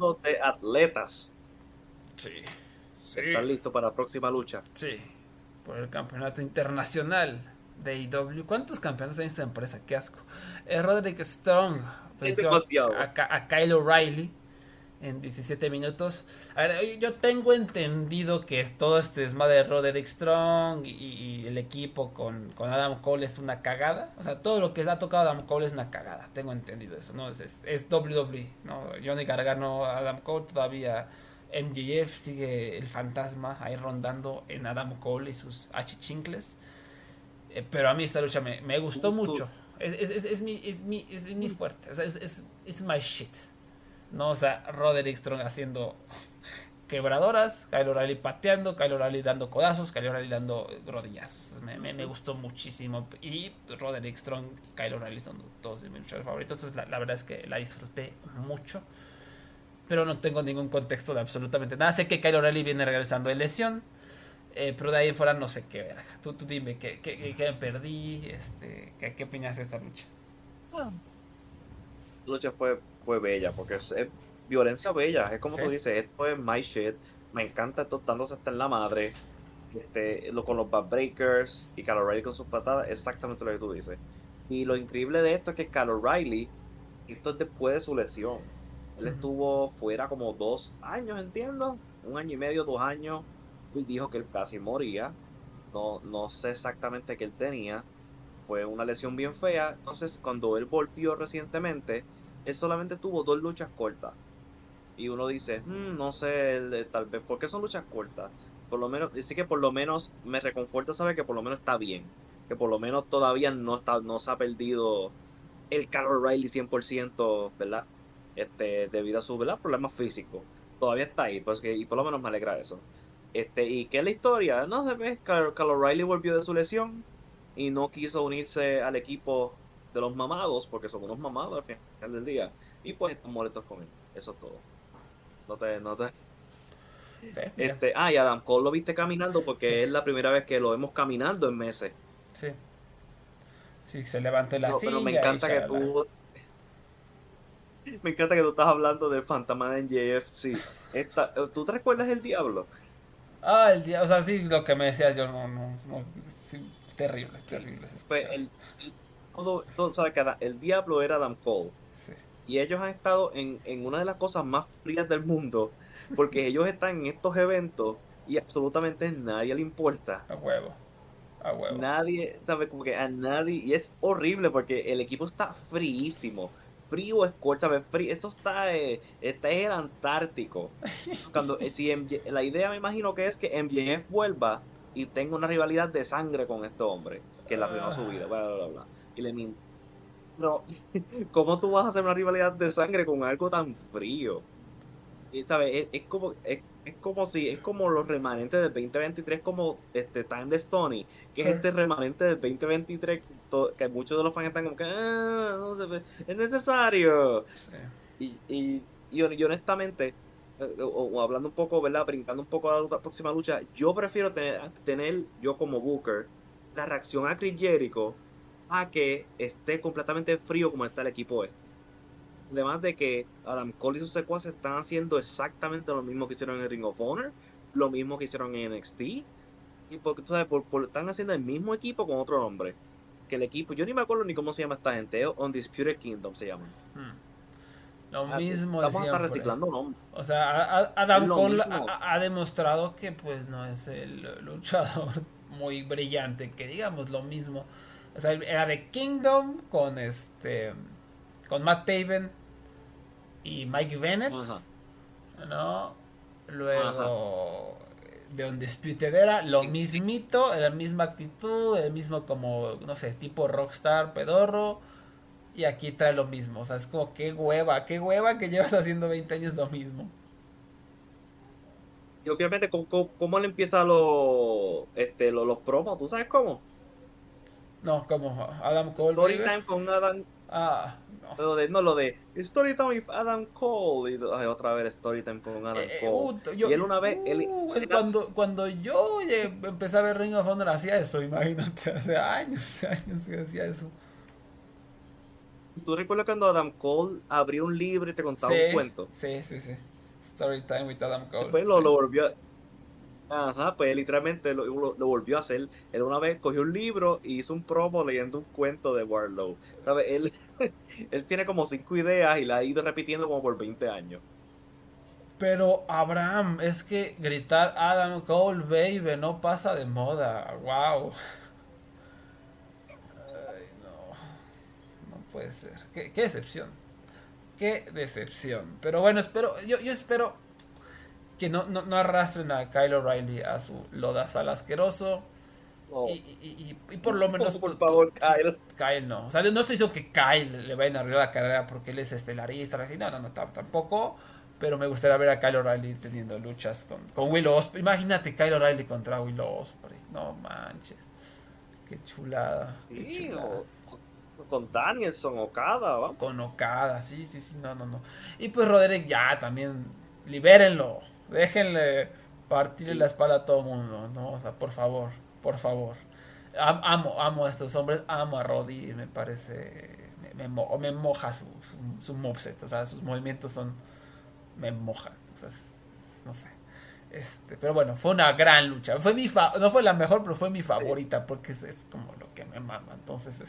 atletas. Sí. ¿Estás listo para la próxima lucha? Sí. Por el campeonato internacional de AEW. ¿Cuántos campeonatos tiene esta empresa? Qué asco. Roderick Strong venció a Kyle O'Reilly en 17 minutos. A ver, yo tengo entendido que todo este desmadre de Roderick Strong y el equipo con Adam Cole es una cagada. O sea, todo lo que ha tocado Adam Cole es una cagada. Tengo entendido eso, ¿no? Es WWE, ¿no? Johnny Gargano, Adam Cole, todavía MJF sigue el fantasma ahí rondando en Adam Cole y sus achichincles. Pero a mí esta lucha me gustó mucho. Es mi fuerte. O sea, es my shit. No, o sea, Roderick Strong haciendo quebradoras, Kyle O'Reilly pateando, Kyle O'Reilly dando codazos, Kyle O'Reilly dando rodillazos. Me gustó muchísimo. Y Roderick Strong y Kyle O'Reilly son todos de mis luchadores favoritos. Entonces la verdad es que la disfruté mucho. Pero no tengo ningún contexto de absolutamente nada. Sé que Kyle O'Reilly viene regresando de lesión. Pero de ahí en fuera no sé qué verga. Tú dime, ¿qué me perdí? ¿Qué opinas de esta lucha? La lucha fue bella, porque es violencia bella. Es como tú dices, esto es my shit. Me encanta esto dándose hasta en la madre. Con los backbreakers y Kyle O'Reilly con sus patadas, exactamente lo que tú dices. Y lo increíble de esto es que Kyle O'Reilly, esto es después de su lesión. Él estuvo fuera como 2 años, entiendo. 1 año y medio, 2 años. Y dijo que él casi moría. No sé exactamente qué él tenía. Fue una lesión bien fea. Entonces, cuando él volvió recientemente, él solamente tuvo 2 luchas cortas. Y uno dice, no sé, tal vez, ¿por qué son luchas cortas? Por lo menos, sí que por lo menos me reconforta saber que por lo menos está bien. Que por lo menos todavía no se ha perdido el Kyle O'Reilly 100%, ¿verdad? Debido a sus problemas físicos. Todavía está ahí, pues, y por lo menos me alegra eso. ¿Y qué es la historia? No se ve, Kyle O'Reilly volvió de su lesión y no quiso unirse al equipo de los mamados, porque son unos mamados al final del día, y pues están molestos con él. Eso es todo. No te... Sí, y Adam Cole lo viste caminando porque es la primera vez que lo vemos caminando en meses. Sí, se levanta la silla. Pero me encanta que tú estás hablando de Fantasma de NJF. ¿Tú te recuerdas el Diablo? El Diablo, o sea, sí, lo que me decías yo, no sí, terrible. Pues tú sabes que el Diablo era Adam Cole. Sí. Y ellos han estado en una de las cosas más frías del mundo, porque ellos están en estos eventos y absolutamente nadie le importa. A huevo. Nadie, ¿sabes? Como que a nadie, y es horrible porque el equipo está fríísimo. Frío, escúchame, frío. Eso está en el Antártico. La idea me imagino que es que MJF vuelva y tenga una rivalidad de sangre con este hombre, que la arruinó su vida, bla, bla, bla. Y le mintió. Pero, ¿cómo tú vas a hacer una rivalidad de sangre con algo tan frío? Y, ¿sabes? Es como los remanentes del 2023, como Timeless Tony, que es este remanente del 2023, que muchos de los fans están como que, no sé, es necesario. Sí. Y honestamente, o hablando un poco, ¿verdad? Brincando un poco a la próxima lucha, yo prefiero tener yo como Booker la reacción a Chris Jericho a que esté completamente frío como está el equipo Además de que Adam Cole y sus secuaces están haciendo exactamente lo mismo que hicieron en Ring of Honor, lo mismo que hicieron en NXT, y porque tú sabes, están haciendo el mismo equipo con otro nombre. Que el equipo, yo ni me acuerdo ni cómo se llama esta gente, Undisputed Kingdom se llama. Lo mismo Estamos hasta reciclando nombres. O sea, Adam Cole ha demostrado que pues no es el luchador muy brillante, que digamos lo mismo. O sea, era de Kingdom con con Matt Taven y Mike Bennett, ¿no? Luego de Undisputed era lo mismito, la misma actitud, el mismo como, no sé, tipo rockstar pedorro. Y aquí trae lo mismo, o sea, es como qué hueva que llevas haciendo 20 años lo mismo. Y obviamente, ¿cómo le empieza los promos? ¿Tú sabes cómo? No, como Adam Cole. Storytime con Adam. No. Lo de Storytime with Adam Cole. Y otra vez Storytime con Adam Cole. Y él una vez. Cuando yo empecé a ver Ring of Honor hacía eso, imagínate, hace años que hacía eso. ¿Tú recuerdas cuando Adam Cole abrió un libro y te contaba un cuento? Sí. Storytime with Adam Cole. Pues lo volvió. Ajá, pues literalmente lo volvió a hacer. Él una vez cogió un libro y hizo un promo leyendo un cuento de Wardlow. ¿Sabes? Él tiene como 5 ideas y la ha ido repitiendo como por 20 años. Pero Abraham, es que gritar Adam Cole, baby, no pasa de moda. Wow. Ay, no puede ser. Qué decepción. Qué decepción. Pero bueno, yo espero que no arrastren a Kyle O'Reilly a su lodazal asqueroso. Oh. Y por lo menos por favor, Kyle. Kyle no. O sea, no estoy diciendo que Kyle le vayan a arruinar la carrera porque él es estelarista, así. No, tampoco. Pero me gustaría ver a Kyle O'Reilly teniendo luchas con Will Ospreay. Imagínate Kyle O'Reilly contra Will Ospreay. No manches. Qué chulada. Sí, con Danielson, Okada, ¿va? Con Okada, sí. No. Y pues Roderick ya también. Libérenlo. Déjenle partirle la espalda a todo el mundo, ¿no? O sea, por favor. Amo a estos hombres, amo a Roddy, me parece, me moja su moveset, o sea, sus movimientos me mojan, o sea, no sé. Pero bueno, fue una gran lucha. No fue la mejor, pero fue mi favorita, porque es como lo que me mama. Entonces,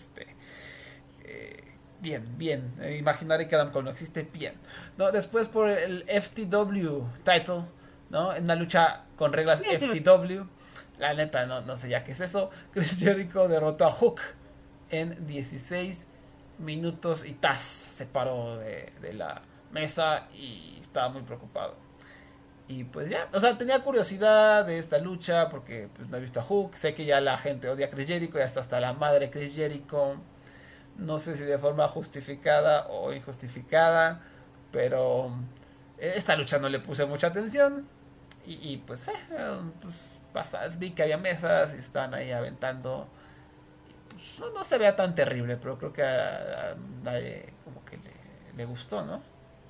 bien. Imaginaré que Adam Cole no existe, bien. ¿No? Después por el FTW title, ¿no? En una lucha con reglas FTW. La neta, no sé ya qué es eso. Chris Jericho derrotó a Hook en 16 minutos y se paró de la mesa y estaba muy preocupado. Y pues ya, o sea, tenía curiosidad de esta lucha porque pues no he visto a Hook. Sé que ya la gente odia a Chris Jericho y hasta la madre de Chris Jericho. No sé si de forma justificada o injustificada, pero esta lucha no le puse mucha atención. Y pues vi que había mesas y estaban ahí aventando. Y pues no se vea tan terrible, pero creo que a nadie como que le gustó, ¿no?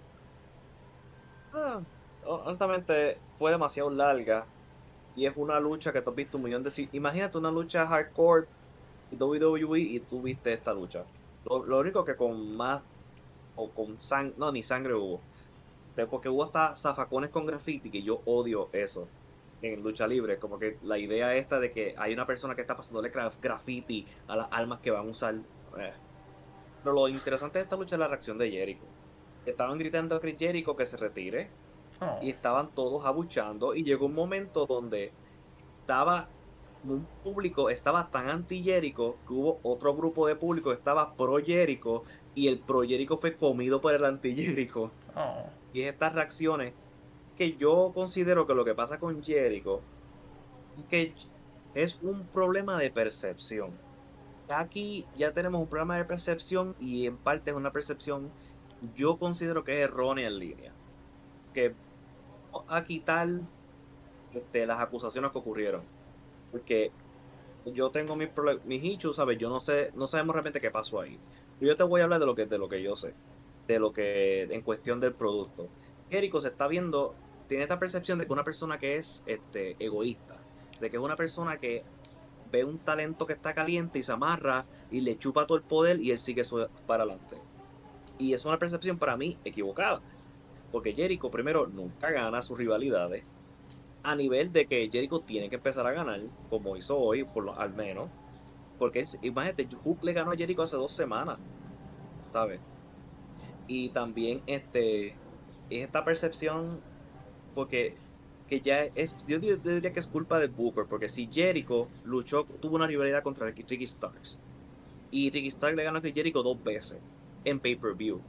Honestamente fue demasiado larga y es una lucha que tú has visto un millón de... Imagínate una lucha hardcore y WWE y tú viste esta lucha. Lo único que con más o con sangre, no, ni sangre hubo, porque hubo hasta zafacones con graffiti, que yo odio eso en lucha libre, como que la idea esta de que hay una persona que está pasándole graffiti a las armas que van a usar. Pero lo interesante de esta lucha es la reacción de Jericho. Estaban gritando a Chris Jericho que se retire y estaban todos abuchando y llegó un momento donde un público estaba tan anti Jericho que hubo otro grupo de público que estaba pro Jericho y el pro Jericho fue comido por el anti Jericho. Y estas reacciones que yo considero que lo que pasa con Jericho que es un problema de percepción. Aquí ya tenemos un problema de percepción y en parte es una percepción yo considero que es errónea en línea, que a quitar las acusaciones que ocurrieron, porque yo tengo mis issues, ¿sabes? Yo no sabemos realmente qué pasó ahí. Yo te voy a hablar de lo que yo sé, de lo que en cuestión del producto. Jericho se está viendo, tiene esta percepción de que una persona que es egoísta, de que es una persona que ve un talento que está caliente y se amarra y le chupa todo el poder y él sigue para adelante. Y es una percepción para mí equivocada. Porque Jericho, primero, nunca gana sus rivalidades. A nivel de que Jericho tiene que empezar a ganar, como hizo hoy, al menos. Porque imagínate, Hook le ganó a Jericho hace 2 semanas, ¿sabes? Y también esta percepción, porque que ya yo diría que es culpa de Booker, porque si Jericho tuvo una rivalidad contra Ricky Starks, y Ricky Starks le ganó a Jericho 2 veces en pay-per-view,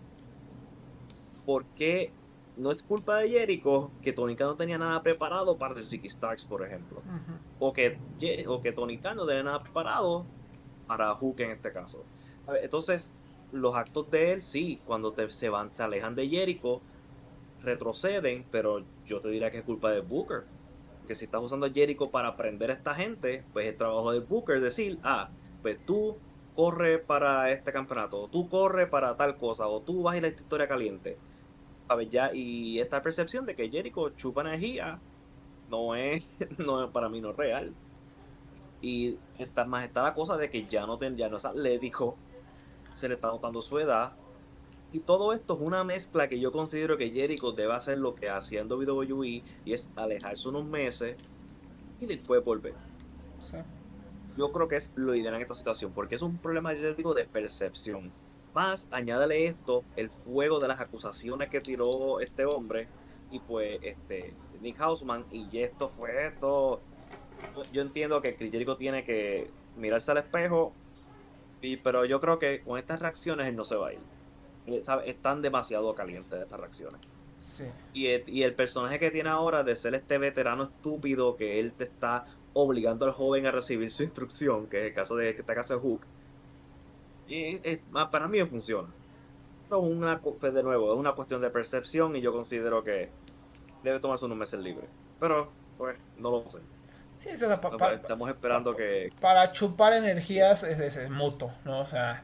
¿por qué no es culpa de Jericho que Tony Khan no tenía nada preparado para Ricky Starks, por ejemplo? O que Tony Khan no tenía nada preparado para Hook en este caso. A ver, entonces, los actos de él, sí, cuando se alejan de Jericho, retroceden, pero yo te diría que es culpa de Booker. Que si estás usando a Jericho para aprender a esta gente, pues el trabajo de Booker es decir, pues tú corre para este campeonato, o tú corre para tal cosa, o tú vas a ir a esta historia caliente. ¿Sabes? Ya, y esta percepción de que Jericho chupa energía no es para mí no es real. Y está la cosa de que ya no es atlético, se le está notando su edad. Y todo esto es una mezcla que yo considero que Jericho debe hacer lo que hacía en WWE, y es alejarse unos meses y después volver. Sí. Yo creo que es lo ideal en esta situación, porque es un problema, yo digo, de percepción. Más, añádale esto, el fuego de las acusaciones que tiró este hombre, y pues Nick Hausman, y esto. Yo entiendo que Jericho tiene que mirarse al espejo, pero yo creo que con estas reacciones él no se va a ir. Están demasiado calientes estas reacciones. Sí. Y el personaje que tiene ahora de ser este veterano estúpido que él te está obligando al joven a recibir su instrucción, que es el caso de Hook, y para mí no funciona. Pero de nuevo, es una cuestión de percepción, y yo considero que debe tomarse unos meses libres. Pero, pues, no lo sé. Sí, o sea, estamos esperando que... Para chupar energías es mutuo, ¿no? O sea,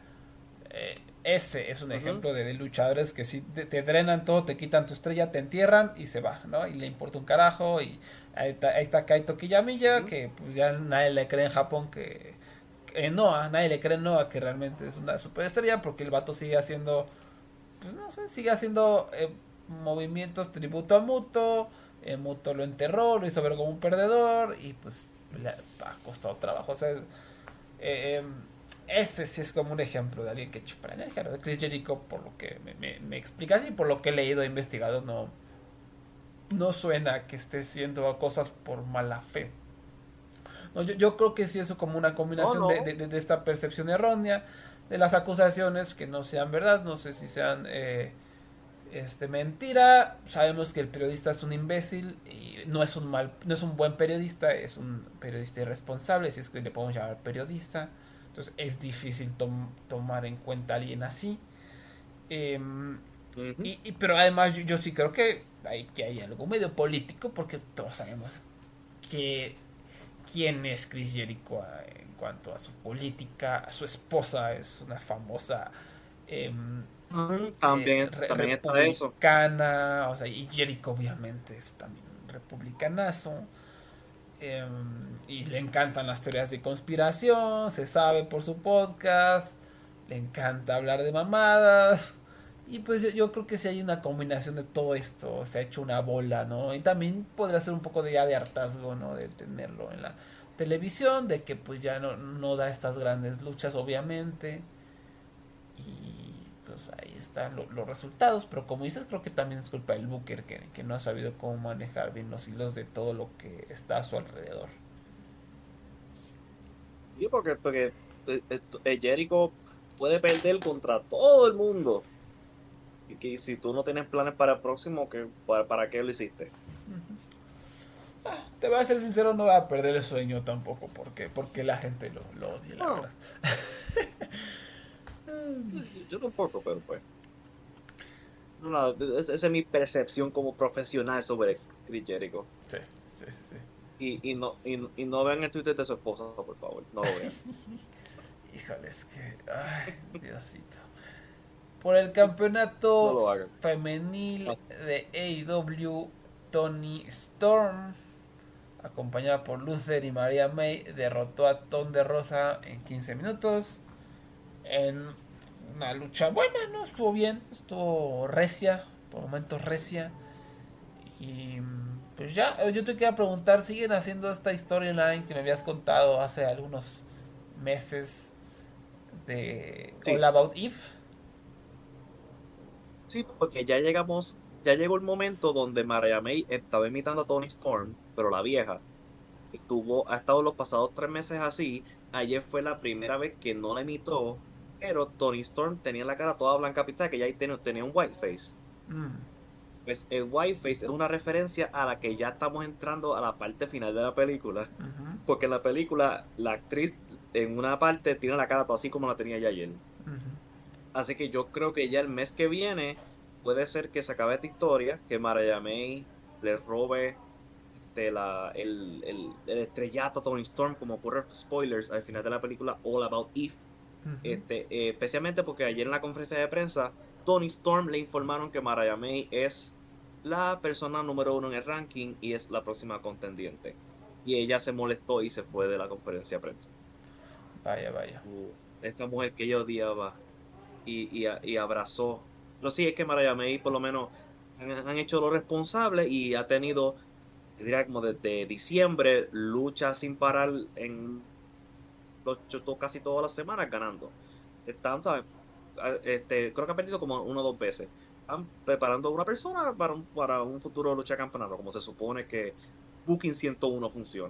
ese es un ejemplo de luchadores que si te drenan todo, te quitan tu estrella, te entierran y se va, ¿no? Y le importa un carajo. Y ahí está Kaito Kiyamiya, que pues ya nadie le cree en Japón que nadie le cree en Noah que realmente es una superestrella, porque el vato sigue haciendo, pues no sé, movimientos tributo a Muto. Muto lo enterró, lo hizo ver como un perdedor, y pues le ha costado trabajo. O sea, ese sí es como un ejemplo de alguien que chupa energía. Lo de Chris Jericho, por lo que me explicas y por lo que he leído e investigado, no suena que esté haciendo cosas por mala fe. No, yo creo que sí es como una combinación de esta percepción errónea, de las acusaciones que no sean verdad, no sé si sean mentira. Sabemos que el periodista es un imbécil y no es un buen periodista, es un periodista irresponsable, si es que le podemos llamar periodista. Entonces es difícil tomar en cuenta a alguien así. Pero además yo sí creo que hay algo medio político, porque todos sabemos quién es Chris Jericho en cuanto a su política. A su esposa es una famosa también está eso. O sea, y Jericho obviamente es también un republicanazo. Y le encantan las teorías de conspiración, se sabe por su podcast, le encanta hablar de mamadas. Y pues yo creo que si hay una combinación de todo esto, se ha hecho una bola, ¿no? Y también podría ser un poco de hartazgo, ¿no? De tenerlo en la televisión, de que pues ya no da estas grandes luchas, obviamente. Y pues ahí están los resultados. Pero como dices, creo que también es culpa del Booker, que no ha sabido cómo manejar bien los hilos de todo lo que está a su alrededor. Sí, porque Jericho puede perder contra todo el mundo. Y que si tú no tienes planes para el próximo, ¿para qué lo hiciste? Te voy a ser sincero, no voy a perder el sueño tampoco, porque la gente lo odia, la verdad. Yo tampoco, pero pues. Esa es mi percepción como profesional sobre Chris Jericho. Sí. Y no vean el Twitter de su esposa, por favor. No lo vean. Híjole, es que... Ay, Diosito. Por el campeonato femenil de AEW, Toni Storm, acompañada por Luther y Maria May, derrotó a Thunder Rosa en 15 minutos. En una lucha buena, ¿no? Estuvo bien, estuvo recia, por momentos recia. Y pues ya, yo te quería preguntar, ¿siguen haciendo esta storyline que me habías contado hace algunos meses de All About Eve? Sí, porque ya llegó el momento donde Mariah May estaba imitando a Toni Storm, pero la vieja. Ha estado los pasados 3 meses así. Ayer fue la primera vez que no la imitó, pero Toni Storm tenía la cara toda blanca pintada, que ya tenía un whiteface. Pues el whiteface es una referencia a la que ya estamos entrando a la parte final de la película. Porque en la película la actriz en una parte tiene la cara toda así como la tenía ya ayer. Así que yo creo que ya el mes que viene puede ser que se acabe esta historia, que Mariah May le robe el estrellato a Toni Storm, como ocurre, spoilers, al final de la película All About Eve. Especialmente porque ayer en la conferencia de prensa Toni Storm le informaron que Mariah May es la persona número 1 en el ranking y es la próxima contendiente. Y ella se molestó y se fue de la conferencia de prensa. Vaya. Esta mujer que ella odiaba y abrazó. Lo sí es que Mariah May por lo menos han hecho lo responsable y ha tenido, diría, como desde diciembre, lucha sin parar en casi todas las semanas ganando. Están, ¿sabes? Creo que ha perdido como 1 o 2 veces. Están preparando a una persona para un futuro lucha de campeonato, como se supone que Booking 101 funciona.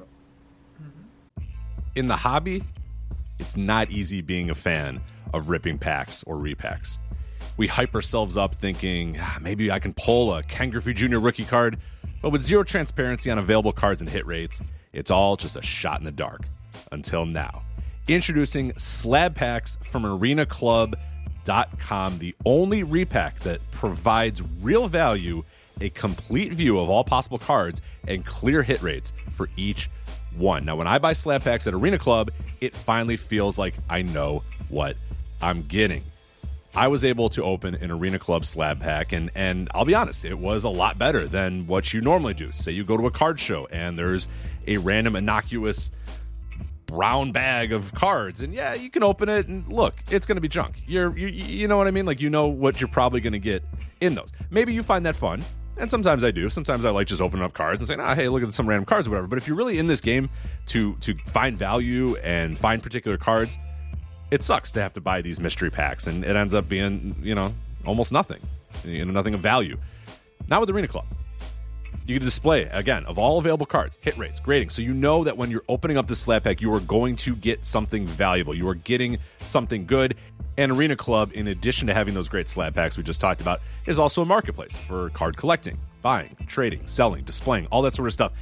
In the hobby, it's not easy being a fan of ripping packs or repacks. We hype ourselves up thinking, maybe I can pull a Ken Griffey Jr. rookie card, but with zero transparency on available cards and hit rates, it's all just a shot in the dark. Until now. Introducing Slab Packs from ArenaClub.com, the only repack that provides real value, a complete view of all possible cards, and clear hit rates for each one. Now, when I buy Slab Packs at Arena Club, it finally feels like I know what I'm getting. I was able to open an Arena Club slab pack, and I'll be honest, it was a lot better than what you normally do. Say you go to a card show, and there's a random innocuous brown bag of cards, and yeah, you can open it, and look, it's going to be junk. You know what I mean? Like, you know what you're probably going to get in those. Maybe you find that fun, and sometimes I do. Sometimes I like just opening up cards and saying, hey, look at some random cards or whatever. But if you're really in this game to find value and find particular cards, it sucks to have to buy these mystery packs, and it ends up being, almost nothing, nothing of value. Not with Arena Club. You can display, again, of all available cards, hit rates, grading, so you know that when you're opening up the slab pack, you are going to get something valuable. You are getting something good. And Arena Club, in addition to having those great slab packs we just talked about, is also a marketplace for card collecting, buying, trading, selling, displaying, all that sort of stuff.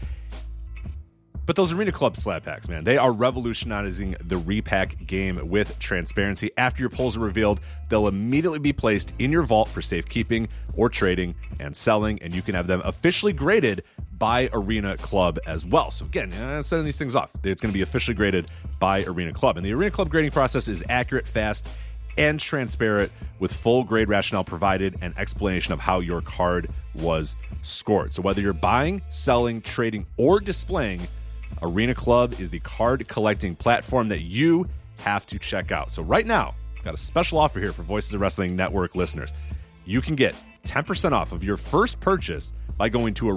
But those Arena Club slab packs, man, they are revolutionizing the repack game with transparency. After your pulls are revealed, they'll immediately be placed in your vault for safekeeping or trading and selling, and you can have them officially graded by Arena Club as well. So again, sending these things off, it's going to be officially graded by Arena Club. And the Arena Club grading process is accurate, fast, and transparent, with full grade rationale provided and explanation of how your card was scored. So whether you're buying, selling, trading, or displaying, Arena Club is the card collecting platform that you have to check out. So right now, I've got a special offer here for Voices of Wrestling Network listeners. You can get 10% off of your first purchase by going to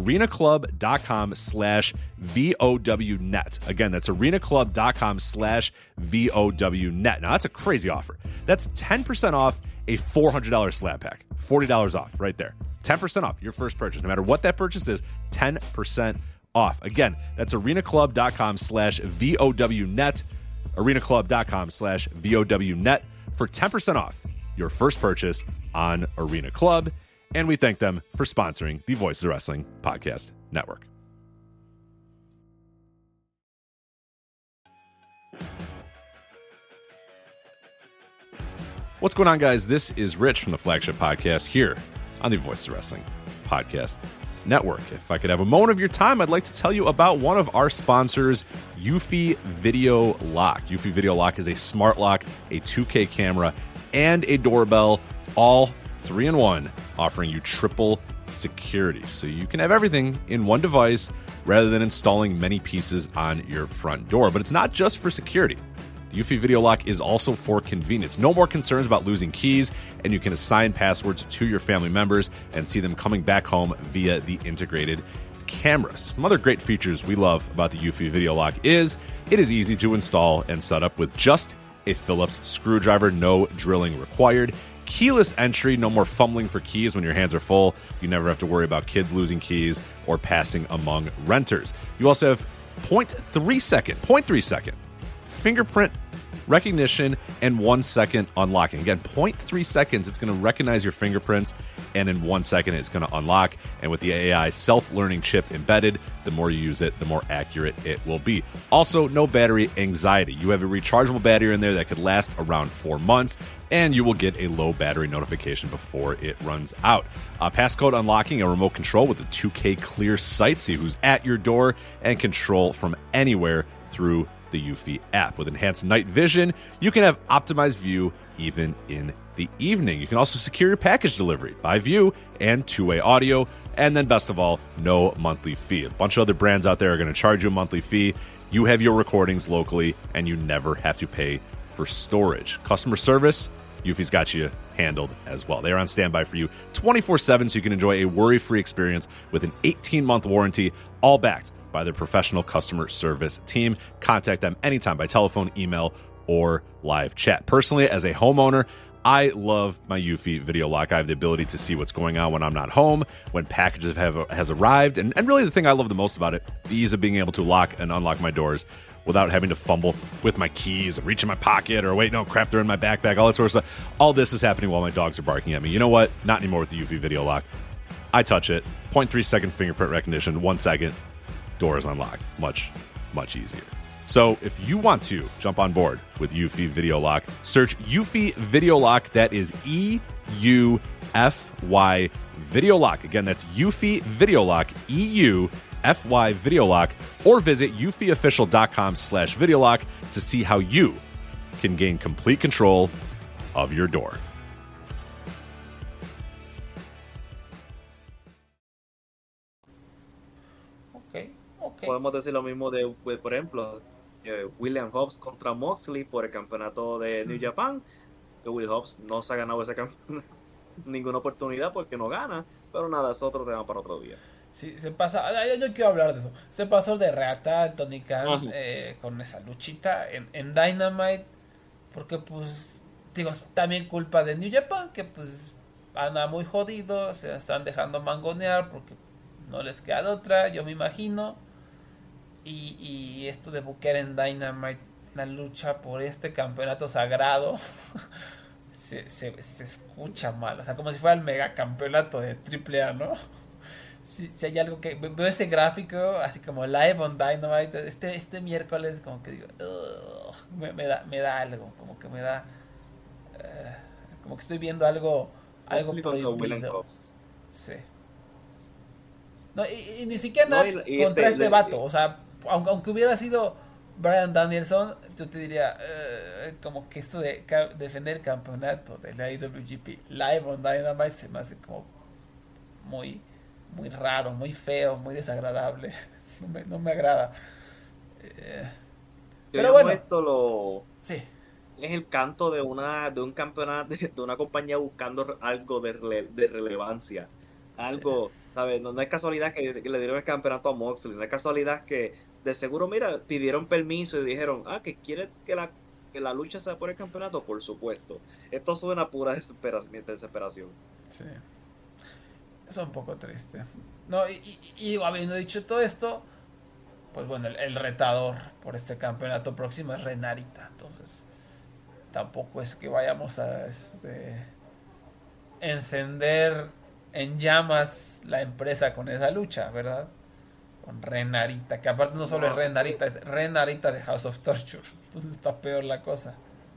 arenaclub.com/VOWnet. Again, that's arenaclub.com/VOWnet. Now, that's a crazy offer. That's 10% off a $400 slab pack. $40 off right there. 10% off your first purchase. No matter what that purchase is, 10% off. Again, that's arenaclub.com/VOWnet. arenaclub.com/VOWnet for 10% off your first purchase on Arena Club. And we thank them for sponsoring the Voices of Wrestling Podcast Network. What's going on, guys? This is Rich from the Flagship Podcast here on the Voices of Wrestling Podcast Network. If I could have a moment of your time, I'd like to tell you about one of our sponsors, Eufy Video Lock. Eufy Video Lock is a smart lock, a 2K camera, and a doorbell, all 3-in-1, offering you triple security. So you can have everything in one device rather than installing many pieces on your front door. But it's not just for security. The Eufy Video Lock is also for convenience. No more concerns about losing keys, and you can assign passwords to your family members and see them coming back home via the integrated cameras. Some other great features we love about the Eufy Video Lock is it is easy to install and set up with just a Phillips screwdriver, no drilling required. Keyless entry, no more fumbling for keys when your hands are full. You never have to worry about kids losing keys or passing among renters. You also have 0.3 second fingerprint recognition and 1 second unlocking. Again, 0.3 seconds, it's going to recognize your fingerprints, and in 1 second, it's going to unlock. And with the AI self-learning chip embedded, the more you use it, the more accurate it will be. Also, no battery anxiety. You have a rechargeable battery in there that could last around 4 months, and you will get a low battery notification before it runs out. Passcode unlocking, a remote control with a 2K clear sight, see who's at your door, and control from anywhere through the Eufy app. With enhanced night vision, you can have optimized view even in the evening. You can also secure your package delivery by view and two-way audio. And then best of all, no monthly fee. A bunch of other brands out there are going to charge you a monthly fee. You have your recordings locally, and you never have to pay for storage. Customer service, Eufy's got you handled as well. They're on standby for you 24/7, so you can enjoy a worry-free experience with an 18-month warranty, all backed by their professional customer service team. Contact them anytime by telephone, email, or live chat. Personally, as a homeowner, I love my Eufy Video Lock. I have the ability to see what's going on when I'm not home, when packages has arrived, and really the thing I love the most about it, the ease of being able to lock and unlock my doors without having to fumble with my keys and reach in my pocket or wait, no, crap, they're in my backpack, all that sort of stuff. All this is happening while my dogs are barking at me. You know what? Not anymore with the Eufy Video Lock. I touch it, 0.3 second fingerprint recognition, 1 second, door is unlocked. Much, much easier. So if you want to jump on board with Eufy Video Lock, search Eufy Video Lock. That is EUFY Video Lock. Again, that's Eufy Video Lock, EUFY Video Lock, or visit eufyofficial.com/video lock to see how you can gain complete control of your door. Podemos decir lo mismo de, por ejemplo, William Hobbs contra Moxley por el campeonato de New Japan. Que Will Hobbs no se ha ganado ese ninguna oportunidad porque no gana, pero nada, es otro tema para otro día. Sí, se pasa, yo quiero hablar de eso. Se pasó de reata el Tony Khan con esa luchita en Dynamite, porque pues, digo, también culpa de New Japan, que pues anda muy jodido, se están dejando mangonear porque no les queda de otra, yo me imagino. Y esto de Booker en Dynamite, la lucha por este campeonato sagrado, se escucha mal. O sea, como si fuera el mega campeonato de AAA, ¿no? Si hay algo que... Veo ese gráfico, así como live on Dynamite, este miércoles, como que digo... me da algo, como que me da... como que estoy viendo algo prohibido. Sí. No, y ni siquiera nada contra este vato. O sea, aunque hubiera sido Bryan Danielson, yo te diría como que esto de defender el campeonato de la IWGP Live on Dynamite se me hace como muy, muy raro, muy feo, muy desagradable. No me agrada. Pero bueno, esto sí. Es el canto de un campeonato, de una compañía buscando algo de relevancia. Algo, sí. ¿Sabes? No es casualidad que le dieron el campeonato a Moxley. No es casualidad que de seguro, mira, pidieron permiso y dijeron, que quiere que la lucha sea por el campeonato, por supuesto. Esto suena a pura desesperación. Sí. Eso es un poco triste. No, y habiendo dicho todo esto, pues bueno, el retador por este campeonato próximo es Ren Narita. Entonces, tampoco es que vayamos a encender en llamas la empresa con esa lucha, ¿verdad? Con Ren Narita, que aparte no solo es Ren Narita, es Ren Narita de House of Torture. Entonces está peor la cosa.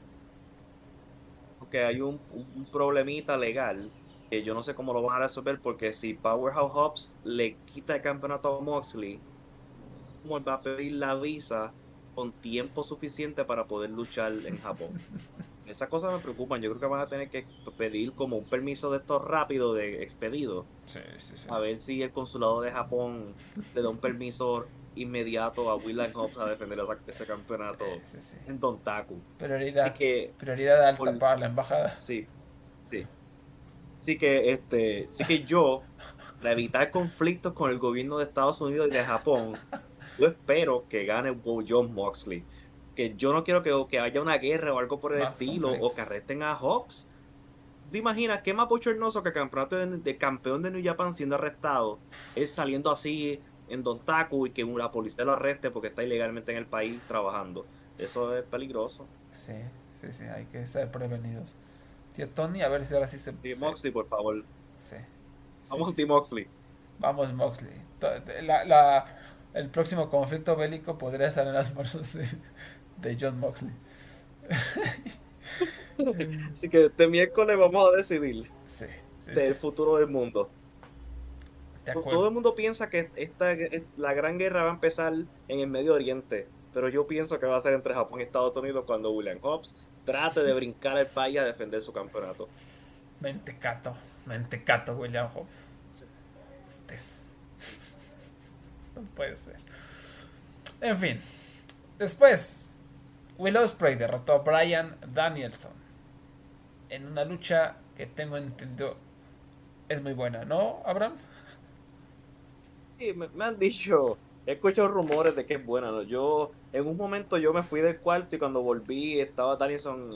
Porque hay un problemita legal que yo no sé cómo lo van a resolver, porque si Powerhouse Hobbs le quita el campeonato a Moxley, ¿cómo él va a pedir la visa con tiempo suficiente para poder luchar en Japón? Esas cosas me preocupan. Yo creo que van a tener que pedir como un permiso de esto rápido, de expedido. Sí. A ver si el consulado de Japón le da un permiso inmediato a Will and Hobbs a defender ese campeonato en Dontaku. Prioridad alta para la embajada. Sí. Así que yo, para evitar conflictos con el gobierno de Estados Unidos y de Japón, yo espero que gane Jon Moxley. Que yo no quiero que haya una guerra o algo por el estilo, o que arresten a Hobbs. ¿Te imaginas qué más bochornoso que el campeonato de campeón de New Japan siendo arrestado? Es saliendo así en Dontaku y que la policía lo arreste porque está ilegalmente en el país trabajando. Eso es peligroso. Sí, hay que ser prevenidos. Tío Tony, a ver si ahora sí se... Team Moxley, por favor. Sí. Vamos, Team Moxley. Vamos, Moxley. El próximo conflicto bélico podría estar en las manos de Jon Moxley. Así que este miércoles vamos a decidir del futuro del mundo. Todo el mundo piensa que la gran guerra va a empezar en el Medio Oriente, pero yo pienso que va a ser entre Japón y Estados Unidos cuando William Hobbs trate de brincar el país a defender su campeonato. Mentecato William Hobbs. No puede ser. En fin, después Will Ospreay derrotó a Bryan Danielson en una lucha que tengo entendido es muy buena, ¿no, Abraham? Sí, me han dicho, he escuchado rumores de que es buena, ¿no? En un momento yo me fui del cuarto y cuando volví estaba Danielson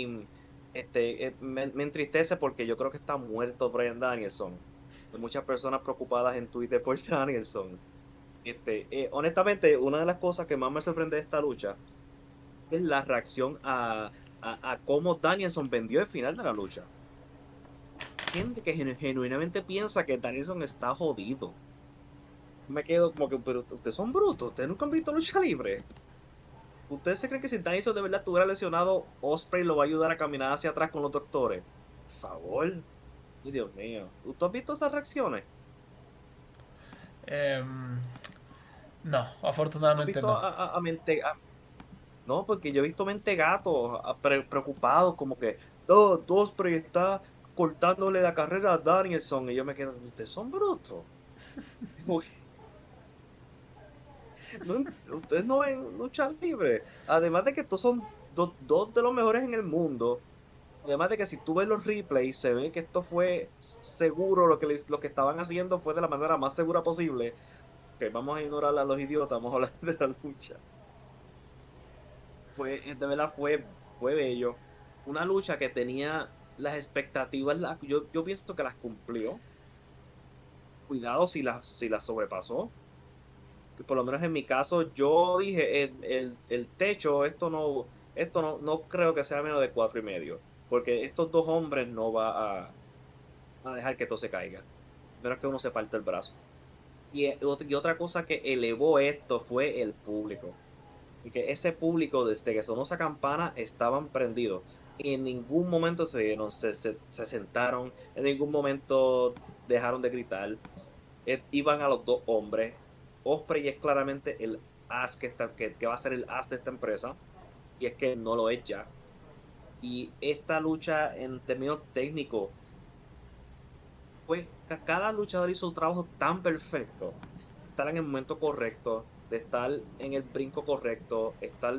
me entristece porque yo creo que está muerto Bryan Danielson. Hay muchas personas preocupadas en Twitter por Danielson. Honestamente, una de las cosas que más me sorprende de esta lucha es la reacción a cómo Danielson vendió el final de la lucha. Gente que genuinamente piensa que Danielson está jodido. Me quedo como que, pero ustedes son brutos, ustedes nunca han visto lucha libre. ¿Ustedes se creen que si Danielson de verdad estuviera lesionado, Ospreay lo va a ayudar a caminar hacia atrás con los doctores? Por favor. Ay, Dios mío. ¿Tú has visto esas reacciones? No, afortunadamente no. No, porque yo he visto mentegatos preocupados, como que Ospreay está cortándole la carrera a Danielson. Y yo me quedo, ustedes son brutos. Ustedes no ven lucha libre. Además de que estos son dos de los mejores en el mundo. Además de que si tú ves los replays, se ve que esto fue seguro. Lo que estaban haciendo fue de la manera más segura posible. Que vamos a ignorar a los idiotas, vamos a hablar de la lucha. De verdad fue bello. Una lucha que tenía las expectativas, yo pienso que las cumplió. Cuidado si las sobrepasó. Por lo menos en mi caso, yo dije el techo, esto no creo que sea menos de 4.5, porque estos dos hombres no va a dejar que todo se caiga, menos que uno se parte el brazo. Y otra cosa que elevó esto fue el público, y que ese público desde que sonó esa campana estaban prendidos, y en ningún momento se sentaron, en ningún momento dejaron de gritar. Iban a los dos hombres. Ospreay es claramente el as que va a ser el as de esta empresa, y es que no lo es ya. Y esta lucha en términos técnicos, pues cada luchador hizo un trabajo tan perfecto, estar en el momento correcto, de estar en el brinco correcto,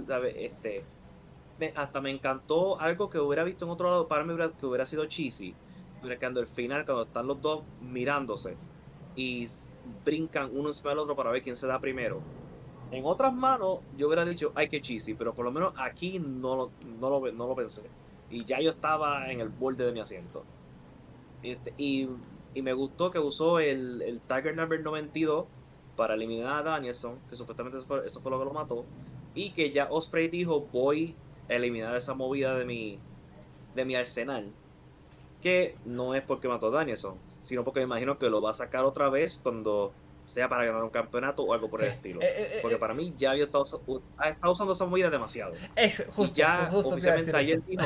hasta me encantó algo que hubiera visto en otro lado, para mí que hubiera sido cheesy, cuando al final, cuando están los dos mirándose y brincan uno encima del otro para ver quién se da primero. En otras manos yo hubiera dicho, ay, qué cheesy, pero por lo menos aquí no lo pensé. Y ya yo estaba en el borde de mi asiento. Y me gustó que usó el Tiger Number 92 para eliminar a Danielson, que supuestamente eso fue lo que lo mató. Y que ya Ospreay dijo, voy a eliminar esa movida de mi arsenal. Que no es porque mató a Danielson, sino porque me imagino que lo va a sacar otra vez cuando sea para ganar un campeonato o algo por el estilo. Porque para mí ya había estado usando esa movida demasiado. Justo oficialmente ayer dijo...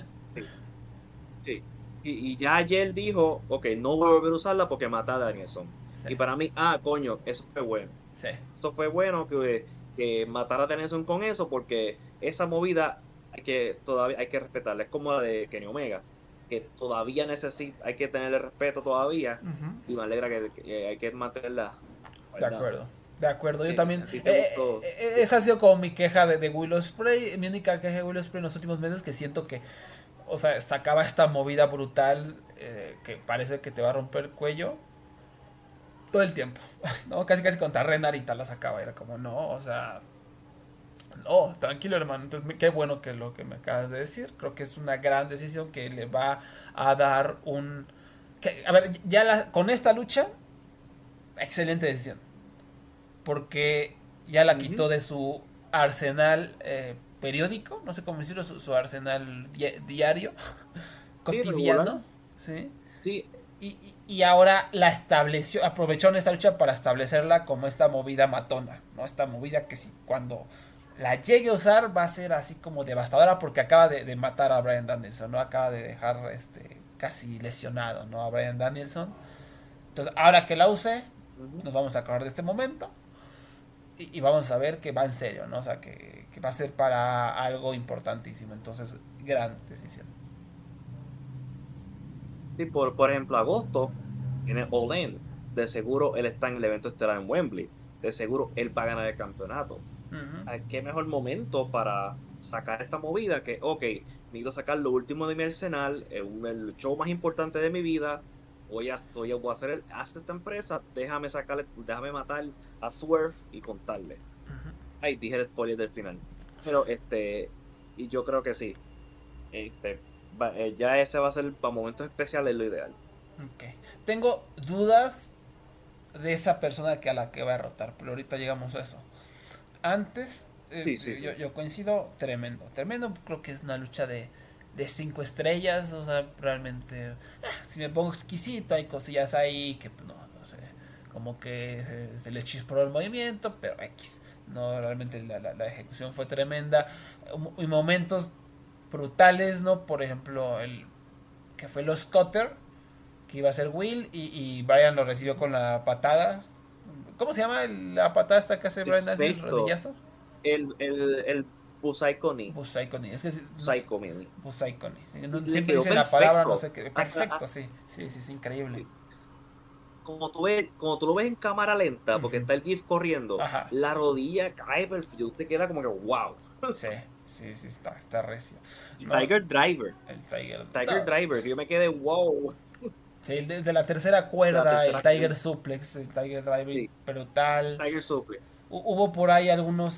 Sí. Y ya ayer dijo, ok, no voy a volver a usarla porque mata a Danielson. Sí. Y para mí, coño, eso fue bueno. Sí. Eso fue bueno que matara a Danielson con eso, porque esa movida todavía hay que respetarla. Es como la de Kenny Omega, que todavía hay que tenerle respeto todavía. Y me alegra que hay que mantenerla. De acuerdo. De acuerdo, yo también. Esa ha sido como mi queja de Will Ospreay. Mi única queja de Will Ospreay en los últimos meses, que siento que, o sea, sacaba esta movida brutal que parece que te va a romper el cuello todo el tiempo, ¿no? Casi contra Ren Narita la sacaba. Era como, no, o sea, no, tranquilo, hermano. Entonces, qué bueno que lo que me acabas de decir. Creo que es una gran decisión que le va a dar un... a ver, ya con esta lucha, excelente decisión. Porque ya la quitó de su arsenal periódico, no sé cómo decirlo, su arsenal diario, cotidiano. ¿Sí? Sí. Y ahora la estableció, aprovecharon esta lucha para establecerla como esta movida matona, ¿no? Esta movida que si cuando la llegue a usar va a ser así como devastadora, porque acaba de matar a Bryan Danielson, ¿no? Acaba de dejar casi lesionado, ¿no? A Bryan Danielson. Entonces, ahora que la use, nos vamos a acordar de este momento. Y vamos a ver que va en serio, ¿no? O sea, que va a ser para algo importantísimo. Entonces, gran decisión. Sí, por ejemplo, agosto tiene All In. De seguro él está en el evento estelar en Wembley. De seguro él va a ganar el campeonato. ¿Qué mejor momento para sacar esta movida? Que, ok, necesito sacar lo último de mi arsenal, el show más importante de mi vida. Voy a hacer esta empresa, déjame matar a Swerve y contarle. Ay, dije el spoiler del final. Pero y yo creo que sí. Ya ese va a ser para momentos especiales lo ideal. Okay. Tengo dudas de esa persona a la que va a derrotar, pero ahorita llegamos a eso. Antes, sí. Yo coincido, tremendo. Creo que es una lucha de 5 estrellas, o sea, realmente, si me pongo exquisito, hay cosillas ahí que no sé, como que se le chispró el movimiento, pero X, no, realmente la ejecución fue tremenda, y momentos brutales, ¿no? Por ejemplo, que fue los Cutter, que iba a ser Will, y Bryan lo recibió con la patada. ¿Cómo se llama la patada esta que hace Bryan? ¿El rodillazo? El Busaikoni. Es que Busaikoni. Siempre dice la palabra, no sé qué. Perfecto, sí, es increíble. Como tú lo ves en cámara lenta, porque está el GIF corriendo, la rodilla cae, pero te queda como que wow. Sí, está recio. Tiger Driver. El Tiger Driver, yo me quedé wow. Sí, desde la tercera cuerda, el Tiger Suplex, el Tiger Driver, sí. Brutal. Tiger Suplex. Hubo por ahí algunos,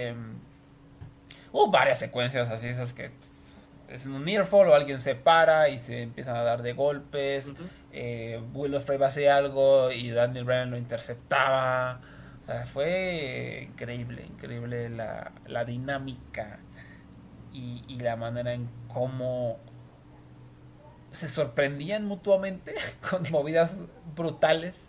hubo varias secuencias así, esas que es un near fall o alguien se para y se empiezan a dar de golpes. Will Ospreay hacía algo y Daniel Bryan lo interceptaba. O sea, fue increíble la dinámica y la manera en cómo se sorprendían mutuamente con movidas brutales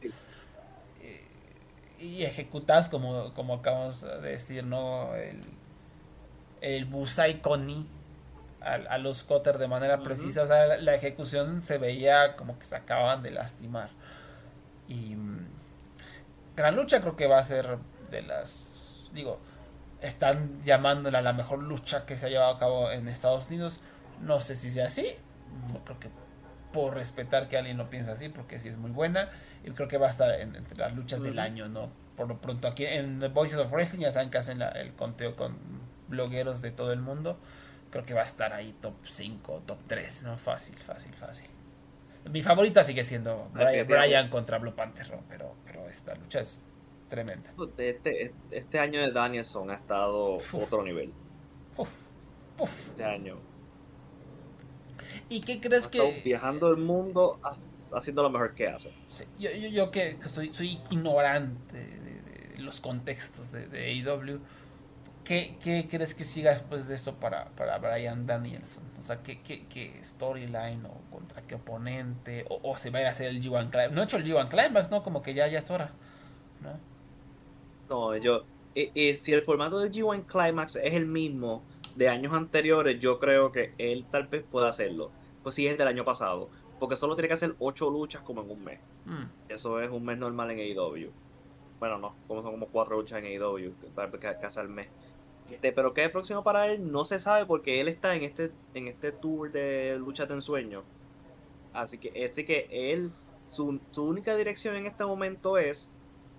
y ejecutadas como acabamos de decir, ¿no? El Busaikoni a los Cutter de manera precisa. O sea, la ejecución se veía como que se acababan de lastimar. Y gran lucha, creo que va a ser de las... están llamándola la mejor lucha que se ha llevado a cabo en Estados Unidos. No sé si sea así. Creo que por respetar que alguien lo piensa así, porque sí es muy buena. Y creo que va a estar entre las luchas del año, ¿no? Por lo pronto aquí en The Voices of Wrestling ya saben que hacen el conteo con blogueros de todo el mundo. Creo que va a estar ahí top 5, top 3, ¿no? Fácil. Mi favorita sigue siendo Bryan contra Blue Panther, ¿no? Pero esta lucha es tremenda. Este año de Danielson ha estado otro nivel. Este año. ¿Y qué crees que...? Viajando el mundo haciendo lo mejor que hace. Sí, yo que soy ignorante de los contextos de AEW, ¿qué crees que siga después de esto para Bryan Danielson? O sea, ¿qué storyline o contra qué oponente? O se va a ir a hacer el G1 Climax. No he hecho el G1 Climax, ¿no? Como que ya es hora, ¿no? No, si el formato del G1 Climax es el mismo de años anteriores, yo creo que él tal vez pueda hacerlo. Pues sí, es del año pasado. Porque solo tiene que hacer 8 luchas como en un mes. Eso es un mes normal en AEW. Bueno, no, son como 4 luchas en AEW, casi al mes. Pero qué es próximo para él no se sabe, porque él está en este tour de luchas de ensueño. Así que él, su única dirección en este momento es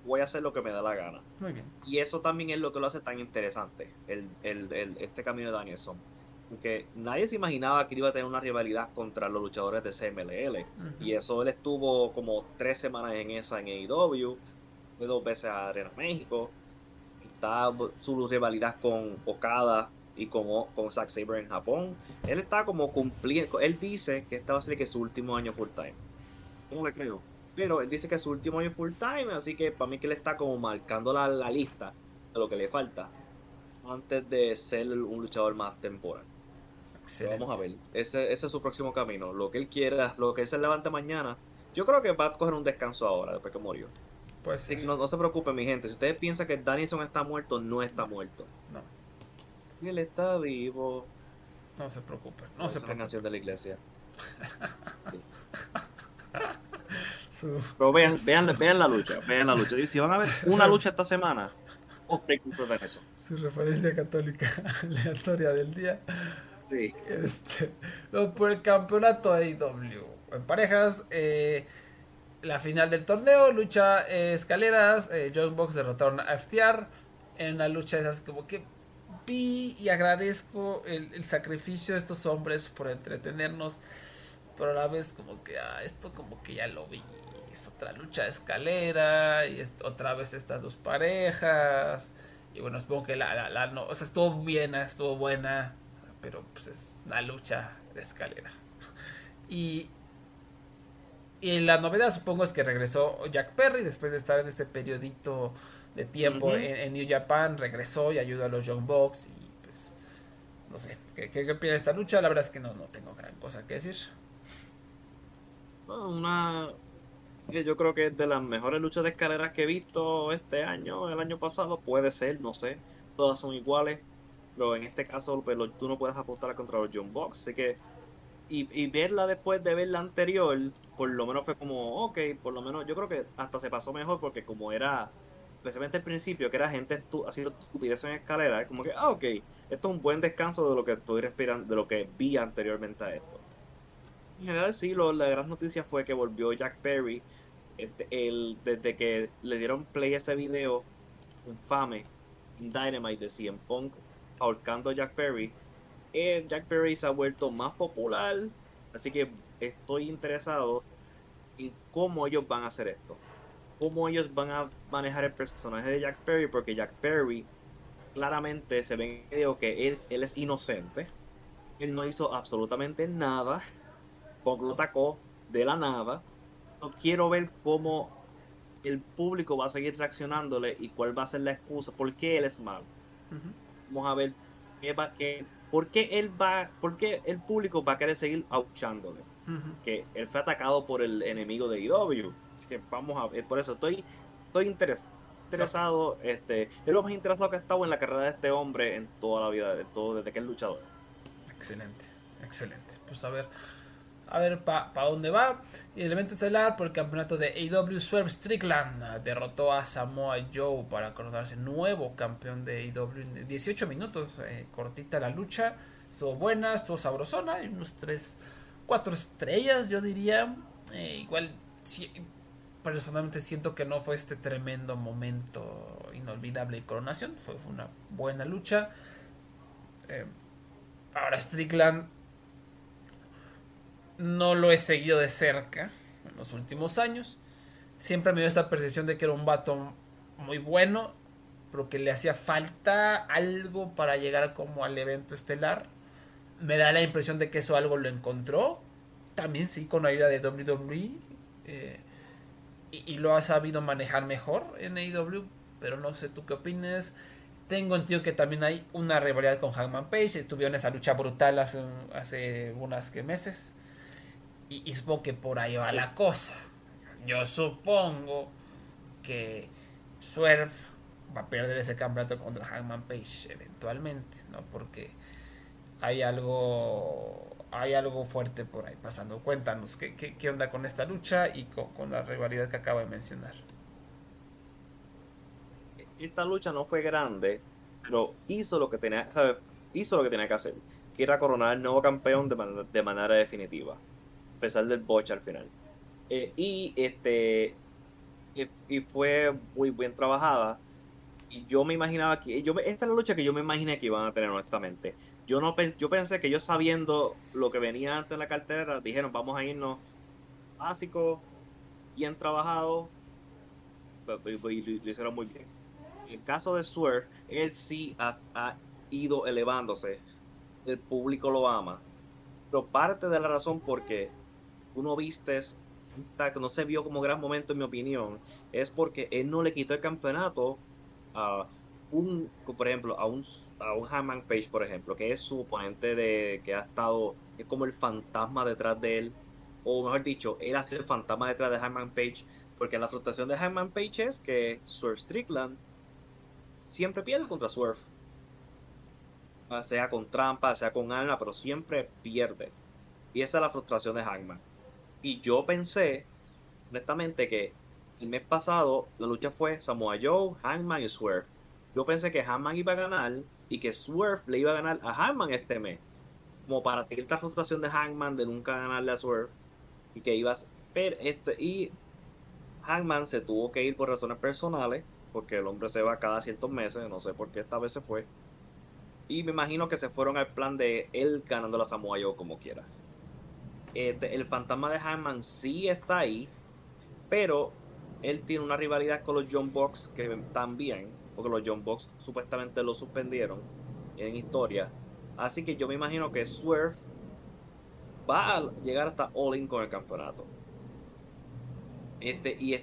voy a hacer lo que me da la gana. Muy bien. Y eso también es lo que lo hace tan interesante, este camino de Danielson. Porque nadie se imaginaba que iba a tener una rivalidad contra los luchadores de CMLL. Y eso él estuvo como 3 semanas en AEW, fue 2 veces a Arena México. Está su rivalidad con Okada y con Zack Sabre en Japón. Él está como cumpliendo, él dice que esta va a ser que su último año full time. ¿Cómo le creo? Pero él dice que es su último año full time, así que para mí que él está como marcando la lista de lo que le falta antes de ser un luchador más temporal. Vamos a ver, ese es su próximo camino, lo que él quiera, lo que él se levante mañana. Yo creo que va a coger un descanso ahora, después que murió. Pues sí, no se preocupen, mi gente, si ustedes piensan que Danielson está muerto, no está muerto. No. Él está vivo. No se preocupen, no se preocupen. Canción de la iglesia. Sí. Pero vean la lucha, Y si van a ver una lucha esta semana, eso. Su referencia católica aleatoria del día. Sí. Por el campeonato de AEW en parejas, la final del torneo, lucha escaleras, Young Bucks derrotaron a FTR en una lucha de esas como que vi y agradezco el sacrificio de estos hombres por entretenernos, pero a la vez como que esto como que ya lo vi, es otra lucha de escalera y otra vez estas dos parejas y bueno, supongo que no, o sea, estuvo buena, pero pues es una lucha de escalera. Y la novedad supongo es que regresó Jack Perry después de estar en ese periodito de tiempo en New Japan, regresó y ayudó a los Young Bucks y pues no sé, ¿qué opinas de esta lucha? La verdad es que no tengo gran cosa que decir. Yo creo que es de las mejores luchas de escaleras que he visto este año, el año pasado, puede ser, no sé, todas son iguales, pero en este caso pues, tú no puedes apostar contra los Young Bucks, así que y verla después de ver la anterior, por lo menos fue como, ok, por lo menos yo creo que hasta se pasó mejor porque como era, especialmente al principio, que era gente haciendo estupidez en escalera, como que, ok, esto es un buen descanso de lo que estoy respirando, de lo que vi anteriormente a esto. En general sí, la gran noticia fue que volvió Jack Perry, desde que le dieron play a ese video infame, Dynamite de CM Punk, ahorcando a Jack Perry. Jack Perry se ha vuelto más popular, así que estoy interesado en cómo ellos van a hacer esto, cómo ellos van a manejar el personaje de Jack Perry, porque Jack Perry claramente se ve en el video que él es inocente, él no hizo absolutamente nada, Punk lo atacó de la nada. No quiero ver cómo el público va a seguir reaccionándole y cuál va a ser la excusa, por qué él es malo. Vamos a ver ¿por qué el público va a querer seguir auchándole? Que él fue atacado por el enemigo de AEW. Así que vamos a ver, por eso estoy interesado. Es lo más interesado que ha estado en la carrera de este hombre en toda la vida, desde que es luchador. Excelente. Pues a ver para dónde va. Y el evento estelar por el campeonato de AEW, Swerve Strickland derrotó a Samoa Joe para coronarse nuevo campeón de AEW en 18 minutos. Cortita la lucha, estuvo buena, estuvo sabrosona, y unos 4 estrellas yo diría. Igual personalmente siento que no fue este tremendo momento inolvidable de coronación, fue una buena lucha. Ahora Strickland no lo he seguido de cerca en los últimos años. Siempre me dio esta percepción de que era un vato muy bueno, pero que le hacía falta algo para llegar como al evento estelar. Me da la impresión de que eso algo lo encontró. También sí, con ayuda de WWE. Y lo ha sabido manejar mejor en AEW. Pero no sé tú qué opinas. Tengo entendido que también hay una rivalidad con Hangman Page. Estuvieron en esa lucha brutal hace unas meses. Y supongo que por ahí va la cosa. Yo supongo que Swerve va a perder ese campeonato contra Hangman Page eventualmente, ¿no? Porque hay algo fuerte por ahí pasando. Cuéntanos, ¿qué onda con esta lucha y con la rivalidad que acabo de mencionar? Esta lucha no fue grande, pero hizo lo que tenía que hacer, que era coronar el nuevo campeón de manera definitiva, a pesar del botch al final. y fue muy bien trabajada. Y yo me imaginaba que esta es la lucha que yo me imaginé que iban a tener, honestamente. Yo pensé que ellos, sabiendo lo que venía antes en la cartera, dijeron, vamos a irnos básico, bien trabajado, y lo hicieron muy bien. En el caso de Swerve, él sí ha ido elevándose, el público lo ama, pero parte de la razón porque uno no se vio como gran momento, en mi opinión, es porque él no le quitó el campeonato a por ejemplo, a un Hangman Page, por ejemplo, que es su oponente que ha estado, es como el fantasma detrás de él, o mejor dicho, él ha sido el fantasma detrás de Hangman Page, porque la frustración de Hangman Page es que Swerve Strickland siempre pierde contra Swerve, sea con trampa, sea con arma, pero siempre pierde. Y esa es la frustración de Hangman. Y yo pensé, honestamente, que el mes pasado la lucha fue Samoa Joe, Hangman y Swerve. Yo pensé que Hangman iba a ganar y que Swerve le iba a ganar a Hangman este mes, como para tener esta frustración de Hangman de nunca ganarle a Swerve, y que iba a ver y Hangman se tuvo que ir por razones personales, porque el hombre se va cada ciertos meses, no sé por qué esta vez se fue, y me imagino que se fueron al plan de él ganando la Samoa Joe como quiera. El fantasma de Hangman sí está ahí, pero él tiene una rivalidad con los Young Bucks que también, porque los Young Bucks supuestamente lo suspendieron en historia. Así que yo me imagino que Swerve va a llegar hasta All In con el campeonato. Y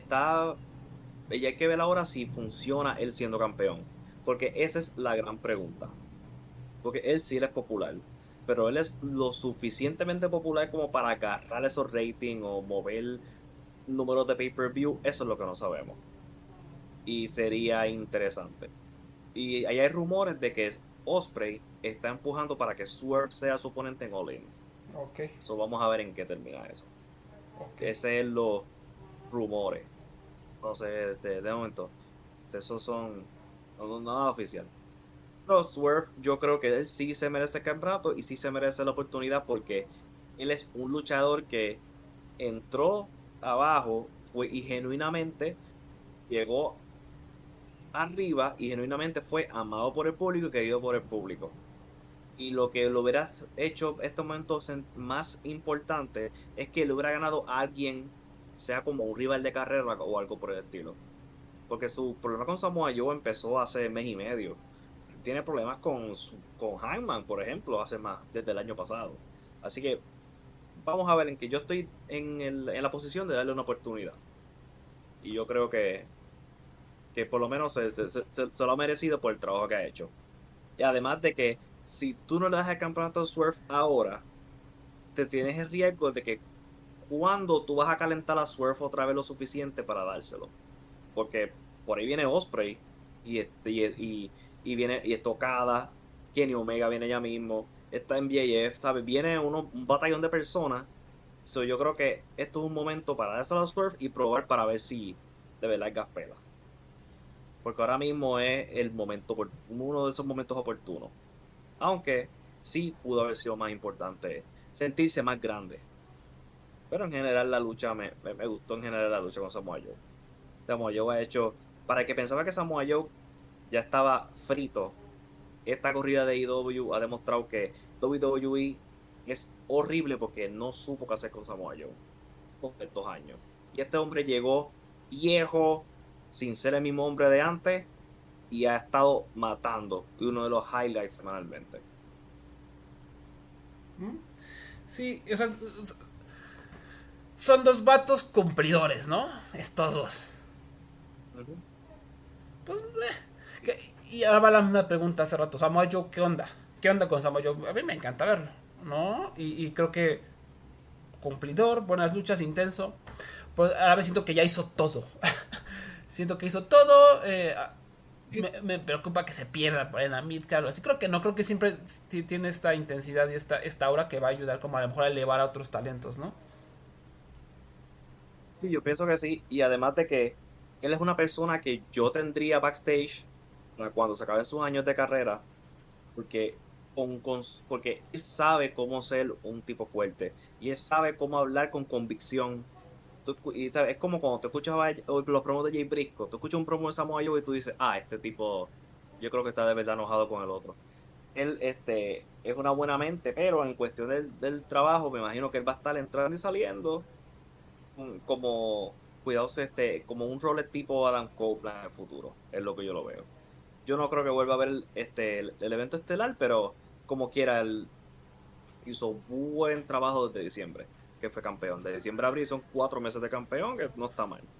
hay que ver ahora si funciona él siendo campeón, porque esa es la gran pregunta. Porque él sí es popular, pero él es lo suficientemente popular como para agarrar esos ratings o mover números de pay-per-view. Eso es lo que no sabemos, y sería interesante. Y ahí hay rumores de que Ospreay está empujando para que Swerve sea su oponente en All In. Ok. So vamos a ver en qué termina eso. Okay. Ese es los rumores. No sé, de momento, esos son nada oficial. Pero Swerve, yo creo que él sí se merece el campeonato y sí se merece la oportunidad, porque él es un luchador que entró abajo y genuinamente llegó arriba y genuinamente fue amado por el público y querido por el público. Y lo que lo hubiera hecho este momento más importante es que le hubiera ganado a alguien, sea como un rival de carrera o algo por el estilo. Porque su problema con Samoa Joe empezó hace mes y medio. Tiene problemas con Hangman, por ejemplo, desde el año pasado. Así que vamos a ver, en que yo estoy en la posición de darle una oportunidad. Y yo creo que por lo menos se lo ha merecido por el trabajo que ha hecho. Y además de que si tú no le das el campeonato a Swerve ahora, te tienes el riesgo de que cuando tú vas a calentar a Swerve otra vez lo suficiente para dárselo. Porque por ahí viene Ospreay y viene y es Tocada, Kenny Omega viene ya mismo, está en MJF, ¿sabes? Viene un batallón de personas. So, yo creo que esto es un momento para dárselo a Swerve y probar para ver si de verdad es gaspela. Porque ahora mismo es uno de esos momentos oportunos. Aunque sí pudo haber sido más importante sentirse más grande. Pero en general la lucha me gustó, en general la lucha con Samoa Joe. Samoa Joe ha hecho, para el que pensaba que Samoa Joe ya estaba frito, esta corrida de AEW ha demostrado que WWE es horrible porque no supo qué hacer con Samoa Joe por estos años. Y este hombre llegó viejo, sin ser el mismo hombre de antes, y ha estado matando. Y uno de los highlights semanalmente. Sí, o sea, son dos vatos cumplidores, ¿no? Estos dos. Uh-huh. Pues, y ahora va la misma pregunta hace rato. Samoa Joe, ¿qué onda? ¿Qué onda con Samoa Joe? A mí me encanta verlo, ¿no? Y creo que cumplidor, buenas luchas, intenso. Pues ahora me siento que ya hizo todo. Siento que hizo todo. Me preocupa que se pierda por ahí en la midcard. Así creo que siempre tiene esta intensidad y esta aura que va a ayudar como a lo mejor a elevar a otros talentos, ¿no? Sí, yo pienso que sí. Y además de que él es una persona que yo tendría backstage cuando se acaben sus años de carrera, porque porque él sabe cómo ser un tipo fuerte y él sabe cómo hablar con convicción. y ¿sabes? Es como cuando tú escuchabas los promos de Jay Briscoe, tú escuchas un promo de Samoa Joe y tú dices, este tipo, yo creo que está de verdad enojado con el otro. Él es una buena mente, pero en cuestión del trabajo, me imagino que él va a estar entrando y saliendo como, cuidados, como un rol tipo Adam Copeland en el futuro, es lo que yo lo veo. Yo no creo que vuelva a ver el evento estelar, pero como quiera, él hizo buen trabajo desde diciembre, que fue campeón. De diciembre a abril son 4 meses de campeón, que no está mal.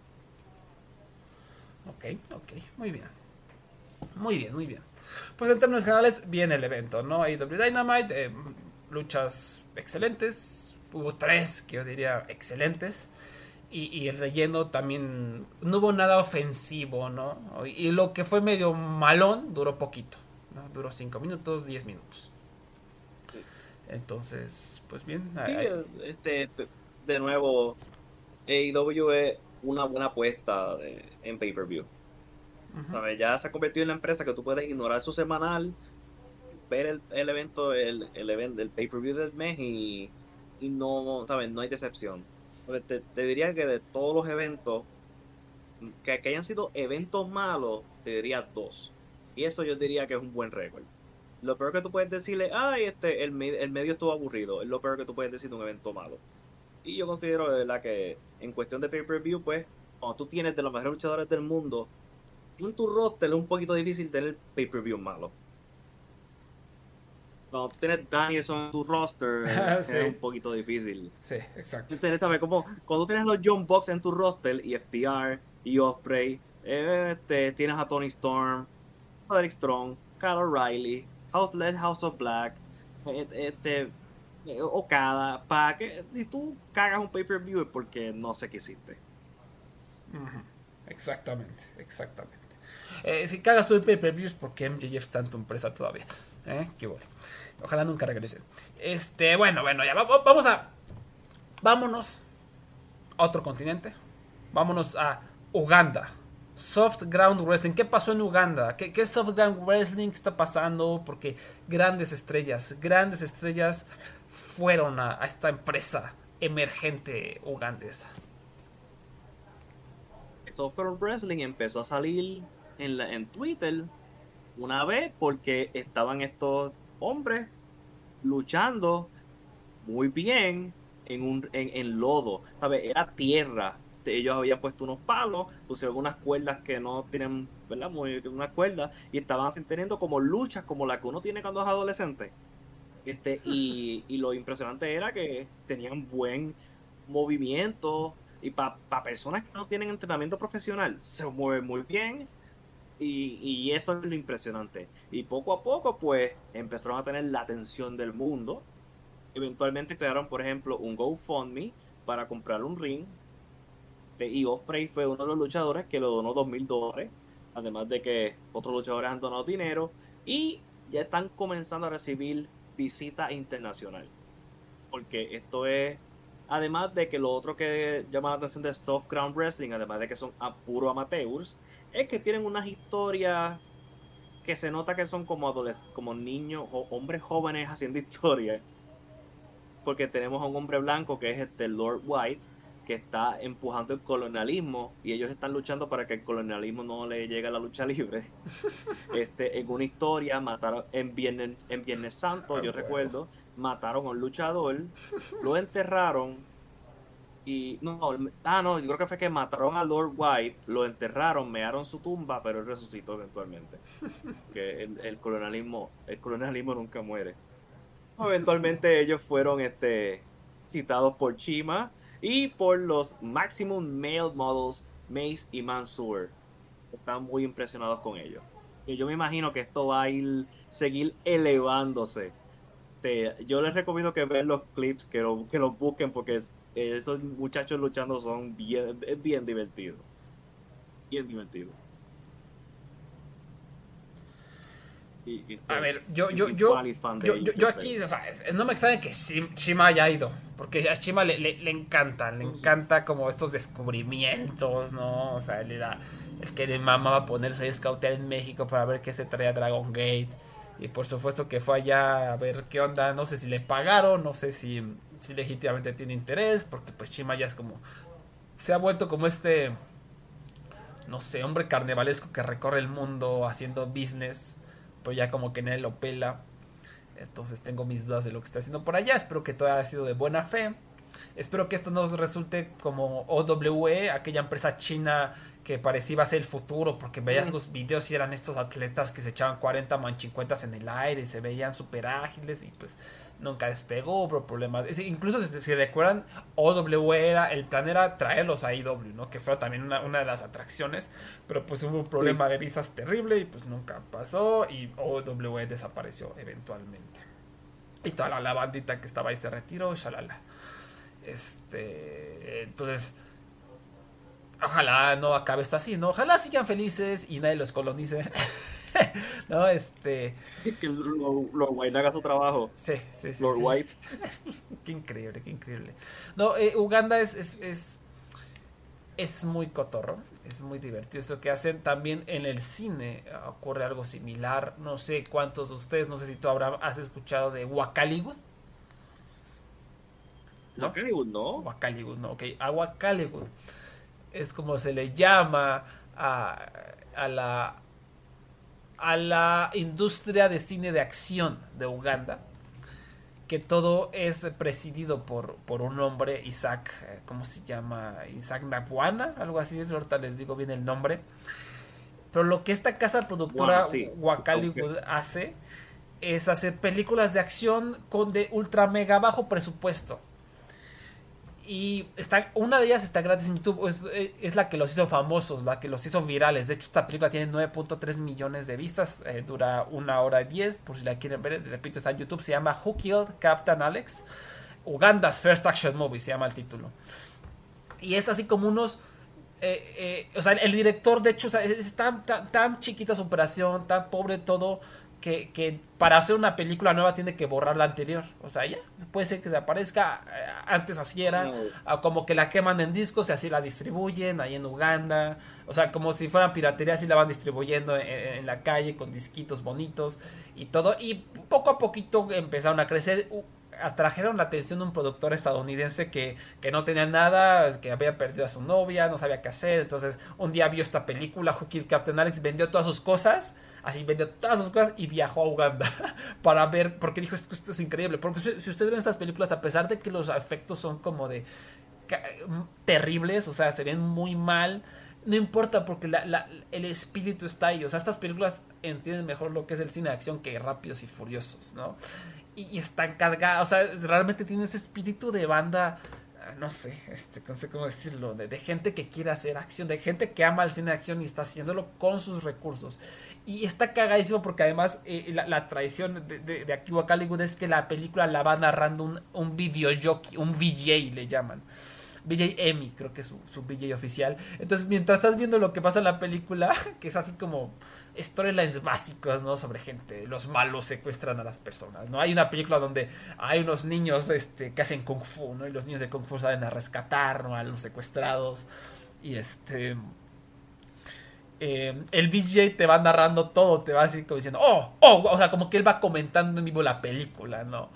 Ok, muy bien. Muy bien. Pues en términos generales, viene el evento, ¿no? AEW Dynamite, luchas excelentes. Hubo 3 que yo diría excelentes. Y el relleno también no hubo nada ofensivo, ¿no? Y lo que fue medio malón duró poquito, ¿no? Duró 5 minutos, 10 minutos. Sí. Entonces, pues bien. Sí, de nuevo, AEW es una buena apuesta en pay-per-view. Uh-huh. Ya se ha convertido en la empresa que tú puedes ignorar su semanal, ver el evento, el pay-per-view del mes y no, ¿sabes? No hay decepción. Te diría que de todos los eventos que hayan sido eventos malos, te diría 2. Y eso yo diría que es un buen récord. Lo peor que tú puedes decirle, el medio estuvo aburrido, es lo peor que tú puedes decir de un evento malo. Y yo considero de verdad que en cuestión de pay-per-view, pues, cuando tú tienes de los mejores luchadores del mundo, en tu roster es un poquito difícil tener pay-per-view malo. Cuando tú tienes Danielson en tu roster, sí, es un poquito difícil. Sí, exacto. ¿Sabes? Como cuando tú tienes los John Bucks en tu roster, y FTR, y Ospreay, tienes a Tony Storm, Roderick Strong, Kyle O'Reilly, House of Black, Okada, para que si tú cagas un pay-per-view es porque no sé qué hiciste. Uh-huh. Exactamente. Si cagas tu pay-per-view es porque MJF está en tu empresa todavía. Qué bueno. Ojalá nunca regrese. Bueno, ya vámonos a otro continente. Vámonos a Uganda. Soft Ground Wrestling. ¿Qué pasó en Uganda? ¿Qué es Soft Ground Wrestling? ¿Qué está pasando? Porque grandes estrellas fueron a esta empresa emergente ugandesa. Soft Ground Wrestling empezó a salir en Twitter una vez porque estaban estos hombres luchando muy bien en lodo, ¿sabes? Era tierra. Ellos habían puesto unos palos, pusieron unas cuerdas que no tienen, ¿verdad? Unas cuerdas, y estaban teniendo como luchas como la que uno tiene cuando es adolescente. Y lo impresionante era que tenían buen movimiento, y para personas que no tienen entrenamiento profesional, se mueven muy bien. Y eso es lo impresionante. Y poco a poco, pues, empezaron a tener la atención del mundo. Eventualmente crearon, por ejemplo, un GoFundMe para comprar un ring. Y Ospreay fue uno de los luchadores que lo donó $2,000. Además de que otros luchadores han donado dinero. Y ya están comenzando a recibir visita internacional. Porque esto es... Además de que lo otro que llama la atención de Soft Ground Wrestling, además de que son puro amateurs, es que tienen unas historias que se nota que son como niños o hombres jóvenes haciendo historia. Porque tenemos a un hombre blanco que es Lord White, que está empujando el colonialismo, y ellos están luchando para que el colonialismo no le llegue a la lucha libre. En una historia mataron en Viernes Santo, yo recuerdo, mataron a un luchador, lo enterraron. Y yo creo que fue que mataron a Lord White, lo enterraron, mearon su tumba, pero él resucitó eventualmente. Que el colonialismo nunca muere. Eventualmente ellos fueron citados por Chima y por los Maximum Male Models, Mace y Mansoor. Están muy impresionados con ellos. Y yo me imagino que esto va a seguir elevándose. Yo les recomiendo que vean los clips, que los busquen, porque esos muchachos luchando son bien divertidos. Bien divertidos. A ver, yo aquí, o sea, no me extraña que Chima haya ido, porque a Chima le encanta como estos descubrimientos, ¿no? O sea, él era el que le mamaba ponerse a scoutear en México para ver qué se traía Dragon Gate. Y por supuesto que fue allá a ver qué onda. No sé si le pagaron, no sé si legítimamente tiene interés, porque pues Chima ya es como se ha vuelto como no sé, hombre carnavalesco que recorre el mundo haciendo business, pero ya como que nadie lo pela. Entonces tengo mis dudas de lo que está haciendo por allá. Espero que todo haya sido de buena fe. Espero que esto no resulte como OWE, aquella empresa china que parecía iba a ser el futuro, porque veías los videos y eran estos atletas que se echaban 40 manchicuentas en el aire y se veían súper ágiles y pues nunca despegó, pero problemas. Incluso si recuerdan, OWE el plan era traerlos a IW, ¿no? Que fue también una de las atracciones, pero pues hubo un problema de visas terrible y pues nunca pasó y OWE desapareció eventualmente. Y toda la bandita que estaba ahí se retiró, shalala. Entonces, ojalá no acabe esto así, ¿no? Ojalá sigan felices y nadie los colonice. No, que Lord White haga su trabajo. Sí. Lord White. Qué increíble. No, Uganda es muy cotorro, es muy divertido esto que hacen. También en el cine ocurre algo similar. No sé cuántos de ustedes, no sé si tú has escuchado de Wakaligud. Wakaligud no. Wakaligud no, ok. A Wakaligud es como se le llama a la industria de cine de acción de Uganda, que todo es presidido por un hombre, Isaac, ¿cómo se llama? Isaac Nabwana, algo así, ahorita les digo bien el nombre. Pero lo que esta casa productora Wakaligud hace es hacer películas de acción de ultra mega bajo presupuesto. Y una de ellas está gratis en YouTube. Es la que los hizo famosos, la que los hizo virales. De hecho, esta película tiene 9.3 millones de vistas. Dura 1 hora y 10. Por si la quieren ver, repito, está en YouTube. Se llama Who Killed Captain Alex? Uganda's First Action Movie, se llama el título. Y es así como unos... o sea, el director, de hecho, o sea, es tan chiquita su operación, tan pobre todo... Que para hacer una película nueva tiene que borrar la anterior. O sea, ya puede ser que se aparezca. Antes así era. Como que la queman en discos y así la distribuyen ahí en Uganda. O sea, como si fueran piratería, así la van distribuyendo en la calle con disquitos bonitos y todo. Y poco a poquito empezaron a crecer. Atrajeron la atención de un productor estadounidense que no tenía nada, que había perdido a su novia, no sabía qué hacer. Entonces un día vio esta película, Who Killed Captain Alex, vendió todas sus cosas y viajó a Uganda para ver, porque dijo, esto es increíble. Porque si ustedes ven estas películas, a pesar de que los efectos son como de terribles, o sea, se ven muy mal, no importa porque el espíritu está ahí. O sea, estas películas entienden mejor lo que es el cine de acción que Rápidos y Furiosos, ¿no? Y están cargadas, o sea, realmente tiene ese espíritu de banda, no sé cómo decirlo, de gente que quiere hacer acción, de gente que ama el cine de acción y está haciéndolo con sus recursos. Y está cagadísimo porque además la tradición de aquí Wakaligud es que la película la va narrando un videojockey, un VJ le llaman. VJ Emmy, creo que es su VJ oficial. Entonces, mientras estás viendo lo que pasa en la película, que es así como storylines básicos, ¿no? Sobre gente, los malos secuestran a las personas, ¿no? Hay una película donde hay unos niños que hacen kung fu, ¿no? Y los niños de kung fu salen a rescatar, ¿no? A los secuestrados. Y el VJ te va narrando todo, te va así como diciendo, o sea, como que él va comentando en vivo la película, ¿no?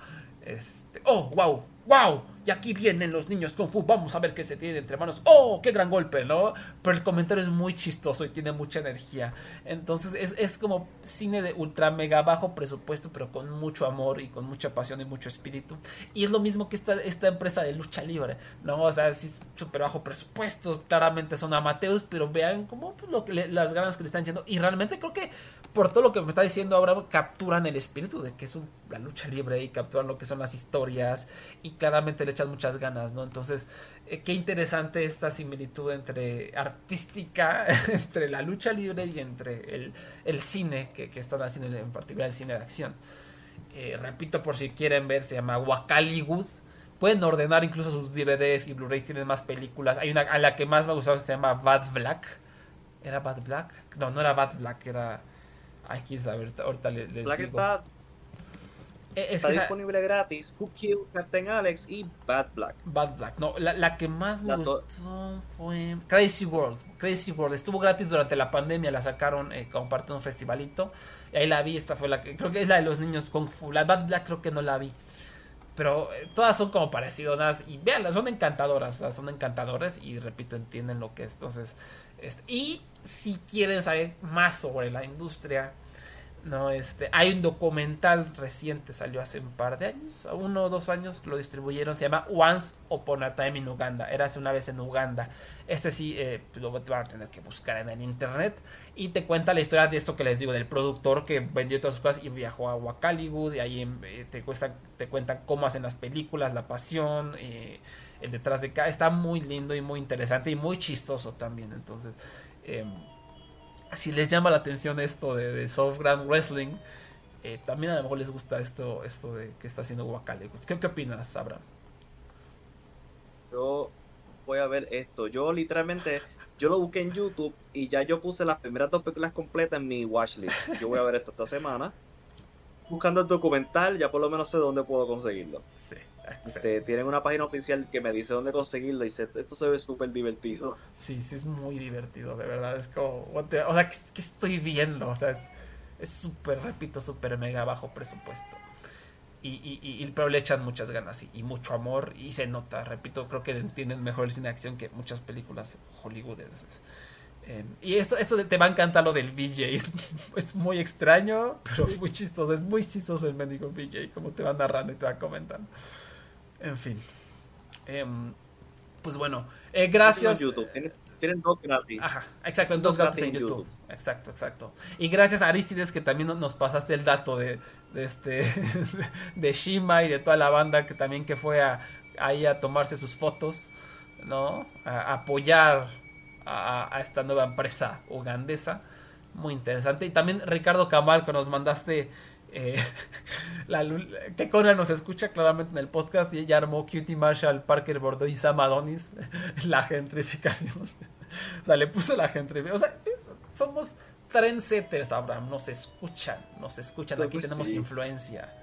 Wow, y aquí vienen los niños Kung Fu, vamos a ver qué se tiene entre manos. Qué gran golpe, ¿no? Pero el comentario es muy chistoso y tiene mucha energía. Entonces es como cine de ultra mega bajo presupuesto, pero con mucho amor y con mucha pasión y mucho espíritu. Y es lo mismo que esta empresa de lucha libre, ¿no? O sea, es súper bajo presupuesto, claramente son amateurs, pero vean cómo pues, las ganas que le están echando. Y realmente creo que por todo lo que me está diciendo ahora, capturan el espíritu de que es la lucha libre y capturan lo que son las historias y claramente le echan muchas ganas, ¿no? Entonces, qué interesante esta similitud entre artística, entre la lucha libre y entre el cine que están haciendo, en particular el cine de acción. Repito, por si quieren ver, se llama Wakaligud. Pueden ordenar incluso sus DVDs y Blu-rays, tienen más películas. Hay una a la que más me gustó, se llama Bad Black. ¿Era Bad Black? No era Bad Black, era... Aquí ahorita les Black digo. Está disponible gratis. Who Killed Captain Alex y Bad Black. Bad Black. No, la que más me gustó fue Crazy World. Crazy World estuvo gratis durante la pandemia. La sacaron como parte de un festivalito. Y ahí la vi. Esta fue creo que es la de los niños Kung Fu. La Bad Black creo que no la vi. pero todas son como parecidas y véanlas, son encantadoras, o sea, son encantadores y repito, entienden lo que es. Entonces, y si quieren saber más sobre la industria, no, hay un documental reciente, salió hace un par de años, 1 o 2 años, lo distribuyeron, se llama Once Upon a Time in Uganda, érase una vez en Uganda. Sí, lo van a tener que buscar en el internet, y te cuenta la historia de esto que les digo, del productor que vendió todas sus cosas y viajó a Wakaligud, y ahí te cuentan cómo hacen las películas, la pasión, el detrás de cada. Está muy lindo y muy interesante y muy chistoso también. Entonces, si les llama la atención esto de Soft Grand Wrestling, también a lo mejor les gusta esto de que está haciendo Wakaligud. ¿Qué opinas, Abraham? Yo voy a ver esto. Yo literalmente, yo lo busqué en YouTube y ya yo puse las primeras 2 películas completas en mi watchlist. Yo voy a ver esto esta semana. Buscando el documental, ya por lo menos sé dónde puedo conseguirlo. Sí. Tienen una página oficial que me dice dónde conseguirlo y dice, esto se ve súper divertido. Sí, es muy divertido, de verdad. Es como, o sea, ¿qué estoy viendo? O sea, es súper, repito, súper mega bajo presupuesto. Pero le echan muchas ganas y mucho amor, y se nota, repito, creo que entienden mejor el cine de acción que muchas películas hollywoodenses. Y eso te va a encantar lo del VJ. Es muy extraño, pero muy chistoso. Es muy chistoso el mendigo VJ, como te va narrando y te va comentando. En fin. Pues bueno, gracias. Tienen 2 gratis. Ajá, exacto, 2 gratis en YouTube. Exacto. Y gracias a Aristides, que también nos pasaste el dato de Shima y de toda la banda que fue ahí a tomarse sus fotos, ¿no? A apoyar a esta nueva empresa ugandesa. Muy interesante. Y también Ricardo Kamal, que nos mandaste que Conan nos escucha claramente en el podcast, y ella armó Cutie Marshall, Parker Bordeaux y Sam Adonis. La gentrificación. O sea, le puso la gentrificación. O sea, somos trendsetters, Abraham. Nos escuchan. Aquí tenemos influencia.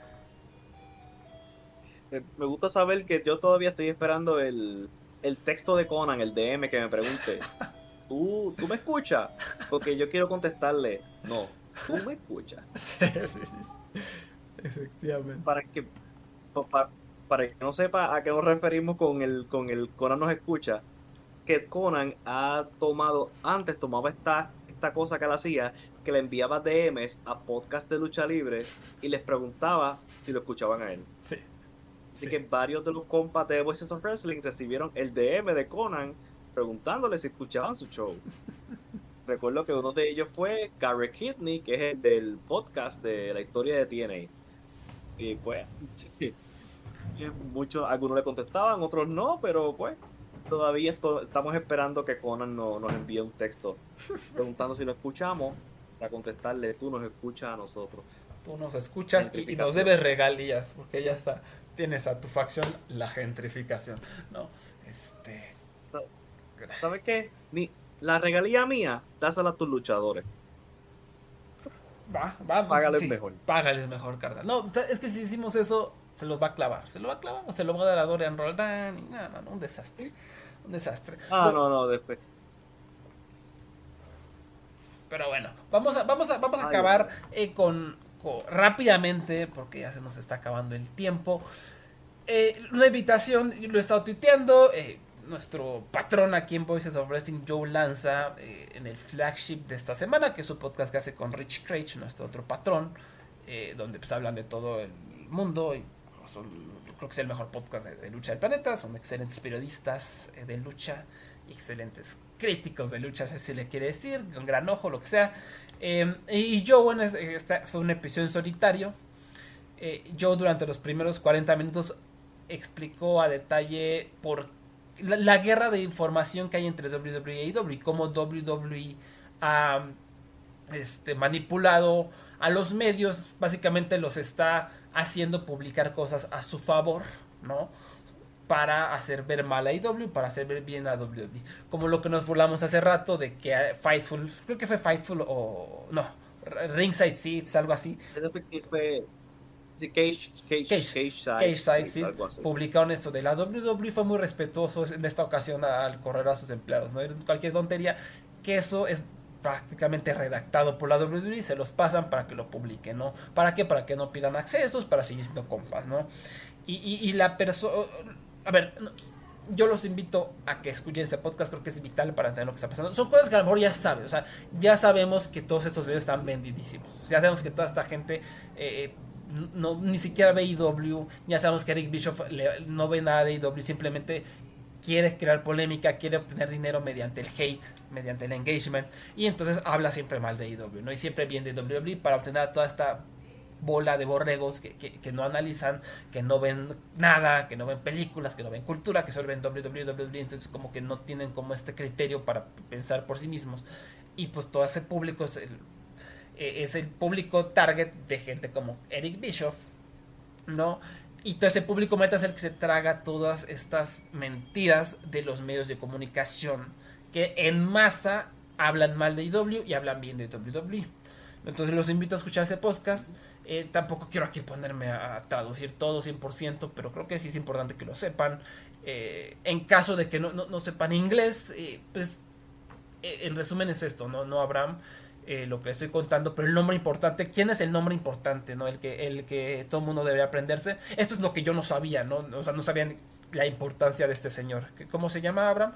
Me gusta saber que yo todavía estoy esperando el texto de Conan, el DM, que me pregunte, ¿tú me escuchas? Porque yo quiero contestarle, no, tú me escuchas. Sí. Efectivamente. Para que no sepa a qué nos referimos con el Conan nos escucha, que Conan antes tomaba esta cosa que él hacía, que le enviaba DMs a podcast de lucha libre y les preguntaba si lo escuchaban a él. Sí. Así que varios de los compas de Voices of Wrestling recibieron el DM de Conan preguntándole si escuchaban su show. Recuerdo que uno de ellos fue Gary Kidney, que es el del podcast de la historia de TNA. Y pues, algunos le contestaban, otros no, pero pues todavía estamos esperando que Conan nos envíe un texto preguntando si lo escuchamos, para contestarle, tú nos escuchas a nosotros. Tú nos escuchas y nos debes regalías, porque ya está, tienes a tu facción la gentrificación. No, ¿Sabes qué? La regalía mía, dásela a tus luchadores. Págales mejor. Págales mejor, carnal. No, es que si hicimos eso, se los va a clavar. Se lo va a dar a Dorian Roldán. No, un desastre. No, después. Pero bueno, vamos a acabar con rápidamente, porque ya se nos está acabando el tiempo. Una invitación, lo he estado tuiteando. Nuestro patrón aquí en Voices of Wrestling, Joe Lanza, en el flagship de esta semana, que es su podcast que hace con Rich Craig, nuestro otro patrón, donde pues hablan de todo el mundo. Y creo que es el mejor podcast de lucha del planeta. Son excelentes periodistas de lucha, excelentes críticos de lucha, si se le quiere decir, con gran ojo, lo que sea. Y Joe, fue un episodio en solitario. Joe durante los primeros 40 minutos explicó a detalle por la guerra de información que hay entre WWE y AEW, y cómo WWE ha manipulado a los medios, básicamente los está haciendo publicar cosas a su favor, ¿no? Para hacer ver mal a AEW, para hacer ver bien a WWE. Como lo que nos burlamos hace rato de que Fightful, creo que fue Fightful o no, Ringside Seats, algo así. Cage Side publicaron esto de la WWE. Fue muy respetuoso en esta ocasión al correr a sus empleados, ¿no? Cualquier tontería, que eso es prácticamente redactado por la WWE y se los pasan para que lo publiquen, ¿no? ¿Para qué? Para que no pidan accesos, para seguir siendo compas, ¿no? Y la persona... A ver, yo los invito a que escuchen este podcast, creo que es vital para entender lo que está pasando. Son cosas que a lo mejor ya sabes, o sea, ya sabemos que todos estos videos están vendidísimos. Ya sabemos que toda esta gente ni siquiera ve IW, ya sabemos que Eric Bischoff no ve nada de IW, simplemente quiere crear polémica, quiere obtener dinero mediante el hate, mediante el engagement, y entonces habla siempre mal de IW, ¿no? Y siempre bien de WWE para obtener toda esta bola de borregos que no analizan, que no ven nada, que no ven películas, que no ven cultura, que solo ven WWE, entonces como que no tienen como este criterio para pensar por sí mismos. Y pues todo ese público es el público target de gente como Eric Bischoff, ¿no? Y todo ese público meta es el que se traga todas estas mentiras de los medios de comunicación que en masa hablan mal de IW y hablan bien de WWE. Entonces los invito a escuchar ese podcast. Tampoco quiero aquí ponerme a traducir todo 100%, pero creo que sí es importante que lo sepan. En caso de que no sepan inglés, pues en resumen es esto, no Abraham, lo que estoy contando, pero el nombre importante, ¿quién es el nombre importante, no? El que todo el mundo debería aprenderse. Esto es lo que yo no sabía, ¿no? O sea, no sabían la importancia de este señor. ¿Cómo se llama, Abraham?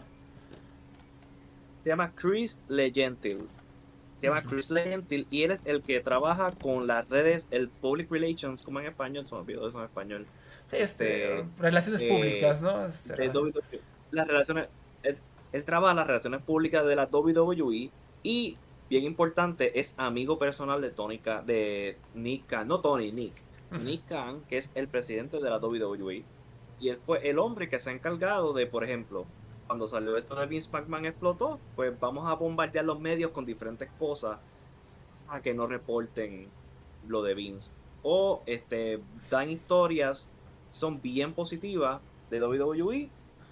Se llama Chris Legentil. Chris Legentil, y él es el que trabaja con las redes, el Public Relations, como en español, se me olvidó eso en español. Sí, relaciones públicas, ¿no? Las relaciones, él trabaja las relaciones públicas de la WWE, y bien importante, es amigo personal de Nick Khan, no Tony, Nick. Nick Khan, que es el presidente de la WWE, y él fue el hombre que se ha encargado de, por ejemplo, cuando salió esto de Vince McMahon explotó, pues vamos a bombardear los medios con diferentes cosas a que no reporten lo de Vince. O dan historias, son bien positivas de WWE,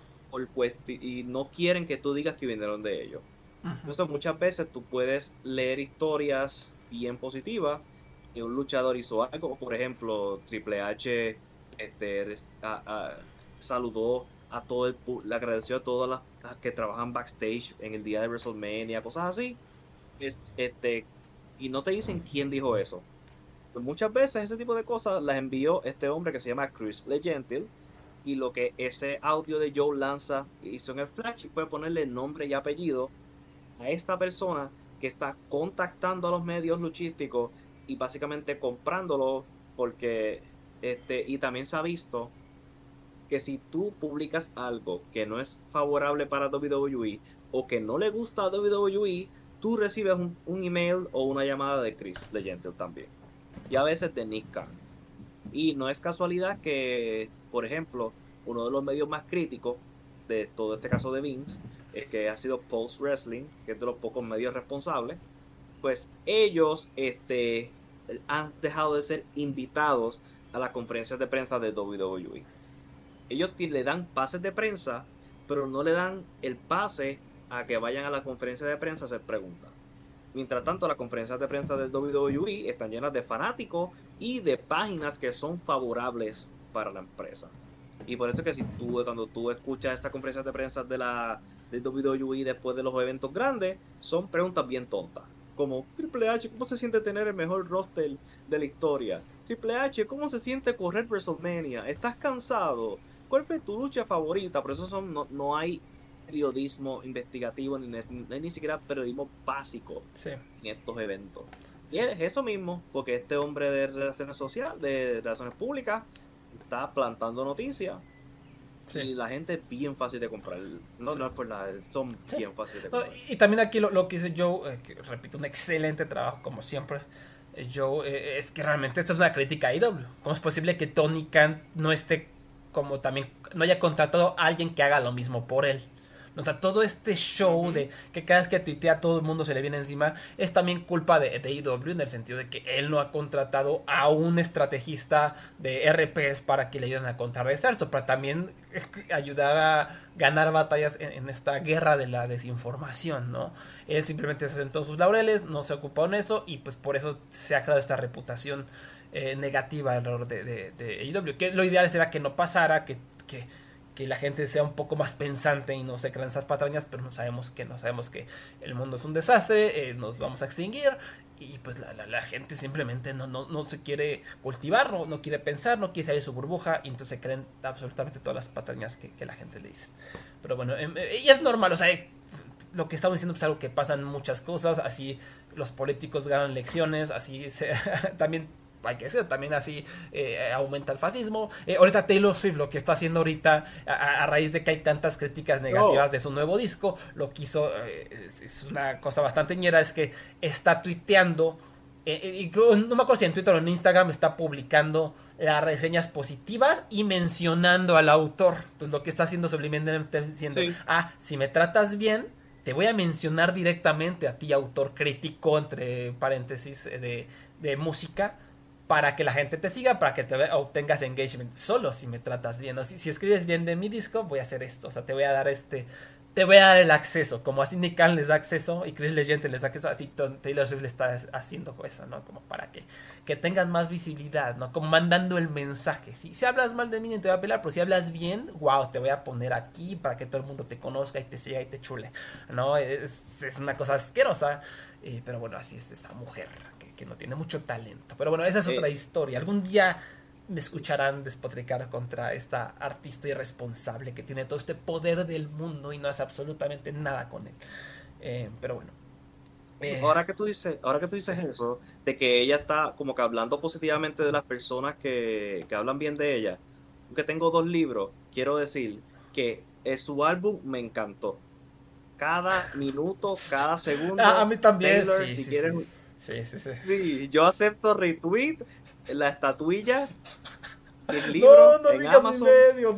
y no quieren que tú digas que vinieron de ellos. Entonces muchas veces tú puedes leer historias bien positivas y un luchador hizo algo, por ejemplo, Triple H saludó a todo le agradeció a todas las que trabajan backstage en el día de WrestleMania, cosas así, y no te dicen quién dijo eso. Pues muchas veces ese tipo de cosas las envió este hombre que se llama Chris Legentil, y lo que ese audio de Joe Lanza hizo en el flash fue ponerle nombre y apellido a esta persona que está contactando a los medios luchísticos y básicamente comprándolo, porque y también se ha visto que si tú publicas algo que no es favorable para WWE o que no le gusta a WWE, tú recibes un email o una llamada de Chris Legentil también, y a veces de Nick Khan. Y no es casualidad que, por ejemplo, uno de los medios más críticos de todo este caso de Vince, que ha sido Post Wrestling, que es de los pocos medios responsables, pues ellos han dejado de ser invitados a las conferencias de prensa de WWE. Ellos le dan pases de prensa, pero no le dan el pase a que vayan a la conferencia de prensa a hacer preguntas. Mientras tanto, las conferencias de prensa del WWE están llenas de fanáticos y de páginas que son favorables para la empresa. Y por eso que cuando tú escuchas estas conferencias de prensa de WWE después de los eventos grandes, son preguntas bien tontas. Como, Triple H, ¿cómo se siente tener el mejor roster de la historia? Triple H, ¿cómo se siente correr WrestleMania? ¿Estás cansado? ¿Cuál fue tu lucha favorita? Por eso no hay periodismo investigativo, no hay ni siquiera periodismo básico en estos eventos. Y es eso mismo, porque este hombre de relaciones sociales, de relaciones públicas, está plantando noticias. Y la gente es bien fácil de comprar. No es por nada, son bien fáciles de comprar. Y también aquí lo que dice Joe, que repito, un excelente trabajo como siempre. Joe, es que realmente esto es una crítica a IW. ¿Cómo es posible que Tony Khan no esté como también, no haya contratado a alguien que haga lo mismo por él? O sea, todo este show de que cada vez que tuitea todo el mundo se le viene encima es también culpa de IW, en el sentido de que él no ha contratado a un estrategista de RPs para que le ayuden a contrarrestar esto, para también ayudar a ganar batallas en esta guerra de la desinformación, ¿no? Él simplemente se sentó en sus laureles, no se ocupó en eso, y pues por eso se ha creado esta reputación negativa alrededor de IW, que lo ideal será que no pasara, que que la gente sea un poco más pensante y no se crean esas patrañas, pero no sabemos que el mundo es un desastre, nos vamos a extinguir, y pues la gente simplemente no se quiere cultivar, no quiere pensar, no quiere salir de su burbuja, y entonces se creen absolutamente todas las patrañas que la gente le dice. Pero bueno, y es normal, o sea, lo que estamos diciendo es algo que pasa en muchas cosas, así los políticos ganan elecciones, así también hay que decir, también así aumenta el fascismo. Ahorita Taylor Swift, lo que está haciendo ahorita, a raíz de que hay tantas críticas negativas de su nuevo disco, lo que hizo, es una cosa bastante ñera, es que está tuiteando, no me acuerdo si en Twitter o en Instagram, está publicando las reseñas positivas y mencionando al autor. Entonces lo que está haciendo subliminalmente diciendo, si me tratas bien, te voy a mencionar directamente a ti, autor crítico, entre paréntesis, de música, para que la gente te siga, para que obtengas engagement, solo si me tratas bien. O si escribes bien de mi disco, voy a hacer esto, o sea, te voy a dar el acceso, como así Nick Khan les da acceso y Chris Legend les da acceso, así Taylor Swift le está haciendo eso, ¿no? Como para que tengan más visibilidad, ¿no? Como mandando el mensaje. Si hablas mal de mí, no te voy a pelar, pero si hablas bien, wow, te voy a poner aquí para que todo el mundo te conozca y te siga y te chule, ¿no? Es una cosa asquerosa, pero bueno, así es esa mujer que no tiene mucho talento. Pero bueno, esa es otra historia. Algún día me escucharán despotricar contra esta artista irresponsable que tiene todo este poder del mundo y no hace absolutamente nada con él. Pero bueno. Ahora que tú dices eso, de que ella está como que hablando positivamente de las personas que hablan bien de ella, aunque tengo 2 libros, quiero decir que su álbum me encantó. Cada minuto, cada segundo. A mí también. Taylor, sí, si sí, quieres, sí. Yo acepto retweet, la estatuilla, el libro no en digas Amazon. medio,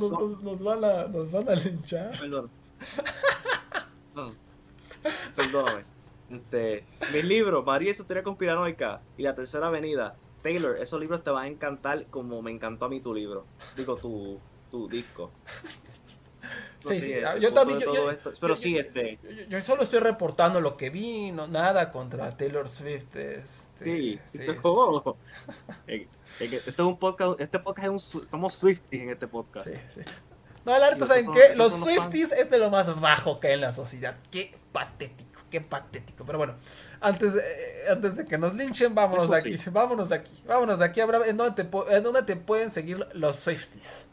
nos van a linchar. Perdón. Perdóname. Mis libros, María y su teoría conspiranoica y La Tercera Avenida. Taylor, esos libros te van a encantar como me encantó a mí tu libro. Digo, tu disco. Sí, yo también. Yo solo estoy reportando lo que vi, no nada contra Taylor Swift. ¿Cómo? Este es un podcast, estamos Swifties en este podcast. Sí. No, la verdad, ¿saben qué? Los Swifties es de lo más bajo que hay en la sociedad. Qué patético. Pero bueno, antes de que nos linchen, vámonos de aquí. ¿En dónde te pueden seguir los Swifties?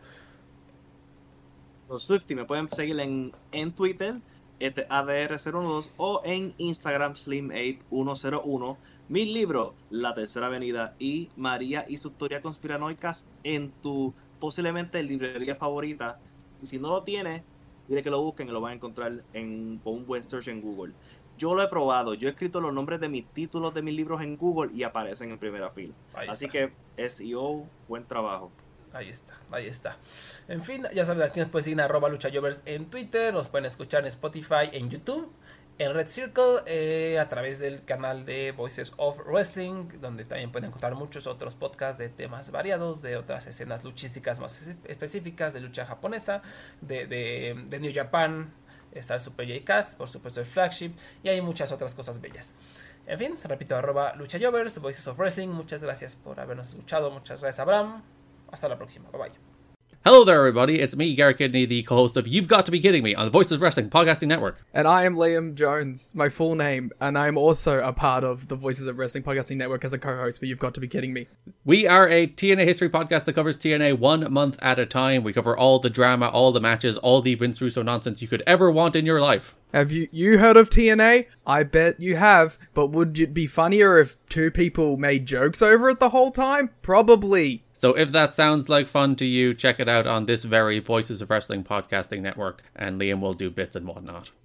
Los Swifties me pueden seguir en Twitter, ADR012, o en Instagram, Slim8101. Mis libros, La Tercera Avenida y María y sus teorías conspiranoicas, en tu posiblemente librería favorita. Y si no lo tienes, dile que lo busquen y lo van a encontrar con un buen search en Google. Yo lo he probado, yo he escrito los nombres de mis títulos de mis libros en Google y aparecen en primera fila. Así que SEO, buen trabajo. Ahí está. En fin, ya saben, aquí nos pueden seguir en @luchayovers en Twitter, nos pueden escuchar en Spotify, en YouTube, en Red Circle, a través del canal de Voices of Wrestling, donde también pueden encontrar muchos otros podcasts de temas variados, de otras escenas luchísticas más específicas, de lucha japonesa, de New Japan. Está el Super J-Cast, por supuesto el Flagship, y hay muchas otras cosas bellas. En fin, repito, @luchayovers, Voices of Wrestling. Muchas gracias por habernos escuchado, muchas gracias Abraham. Hasta la próxima. Bye bye. Hello there, everybody. It's me, Garrett Kidney, the co-host of You've Got to Be Kidding Me on the Voices of Wrestling Podcasting Network. And I am Liam Jones, my full name, and I'm also a part of the Voices of Wrestling Podcasting Network as a co-host for You've Got to Be Kidding Me. We are a TNA history podcast that covers TNA 1 month at a time. We cover all the drama, all the matches, all the Vince Russo nonsense you could ever want in your life. Have you heard of TNA? I bet you have, but would it be funnier if 2 people made jokes over it the whole time? Probably. So if that sounds like fun to you, check it out on this very Voices of Wrestling Podcasting Network, and Liam will do bits and whatnot.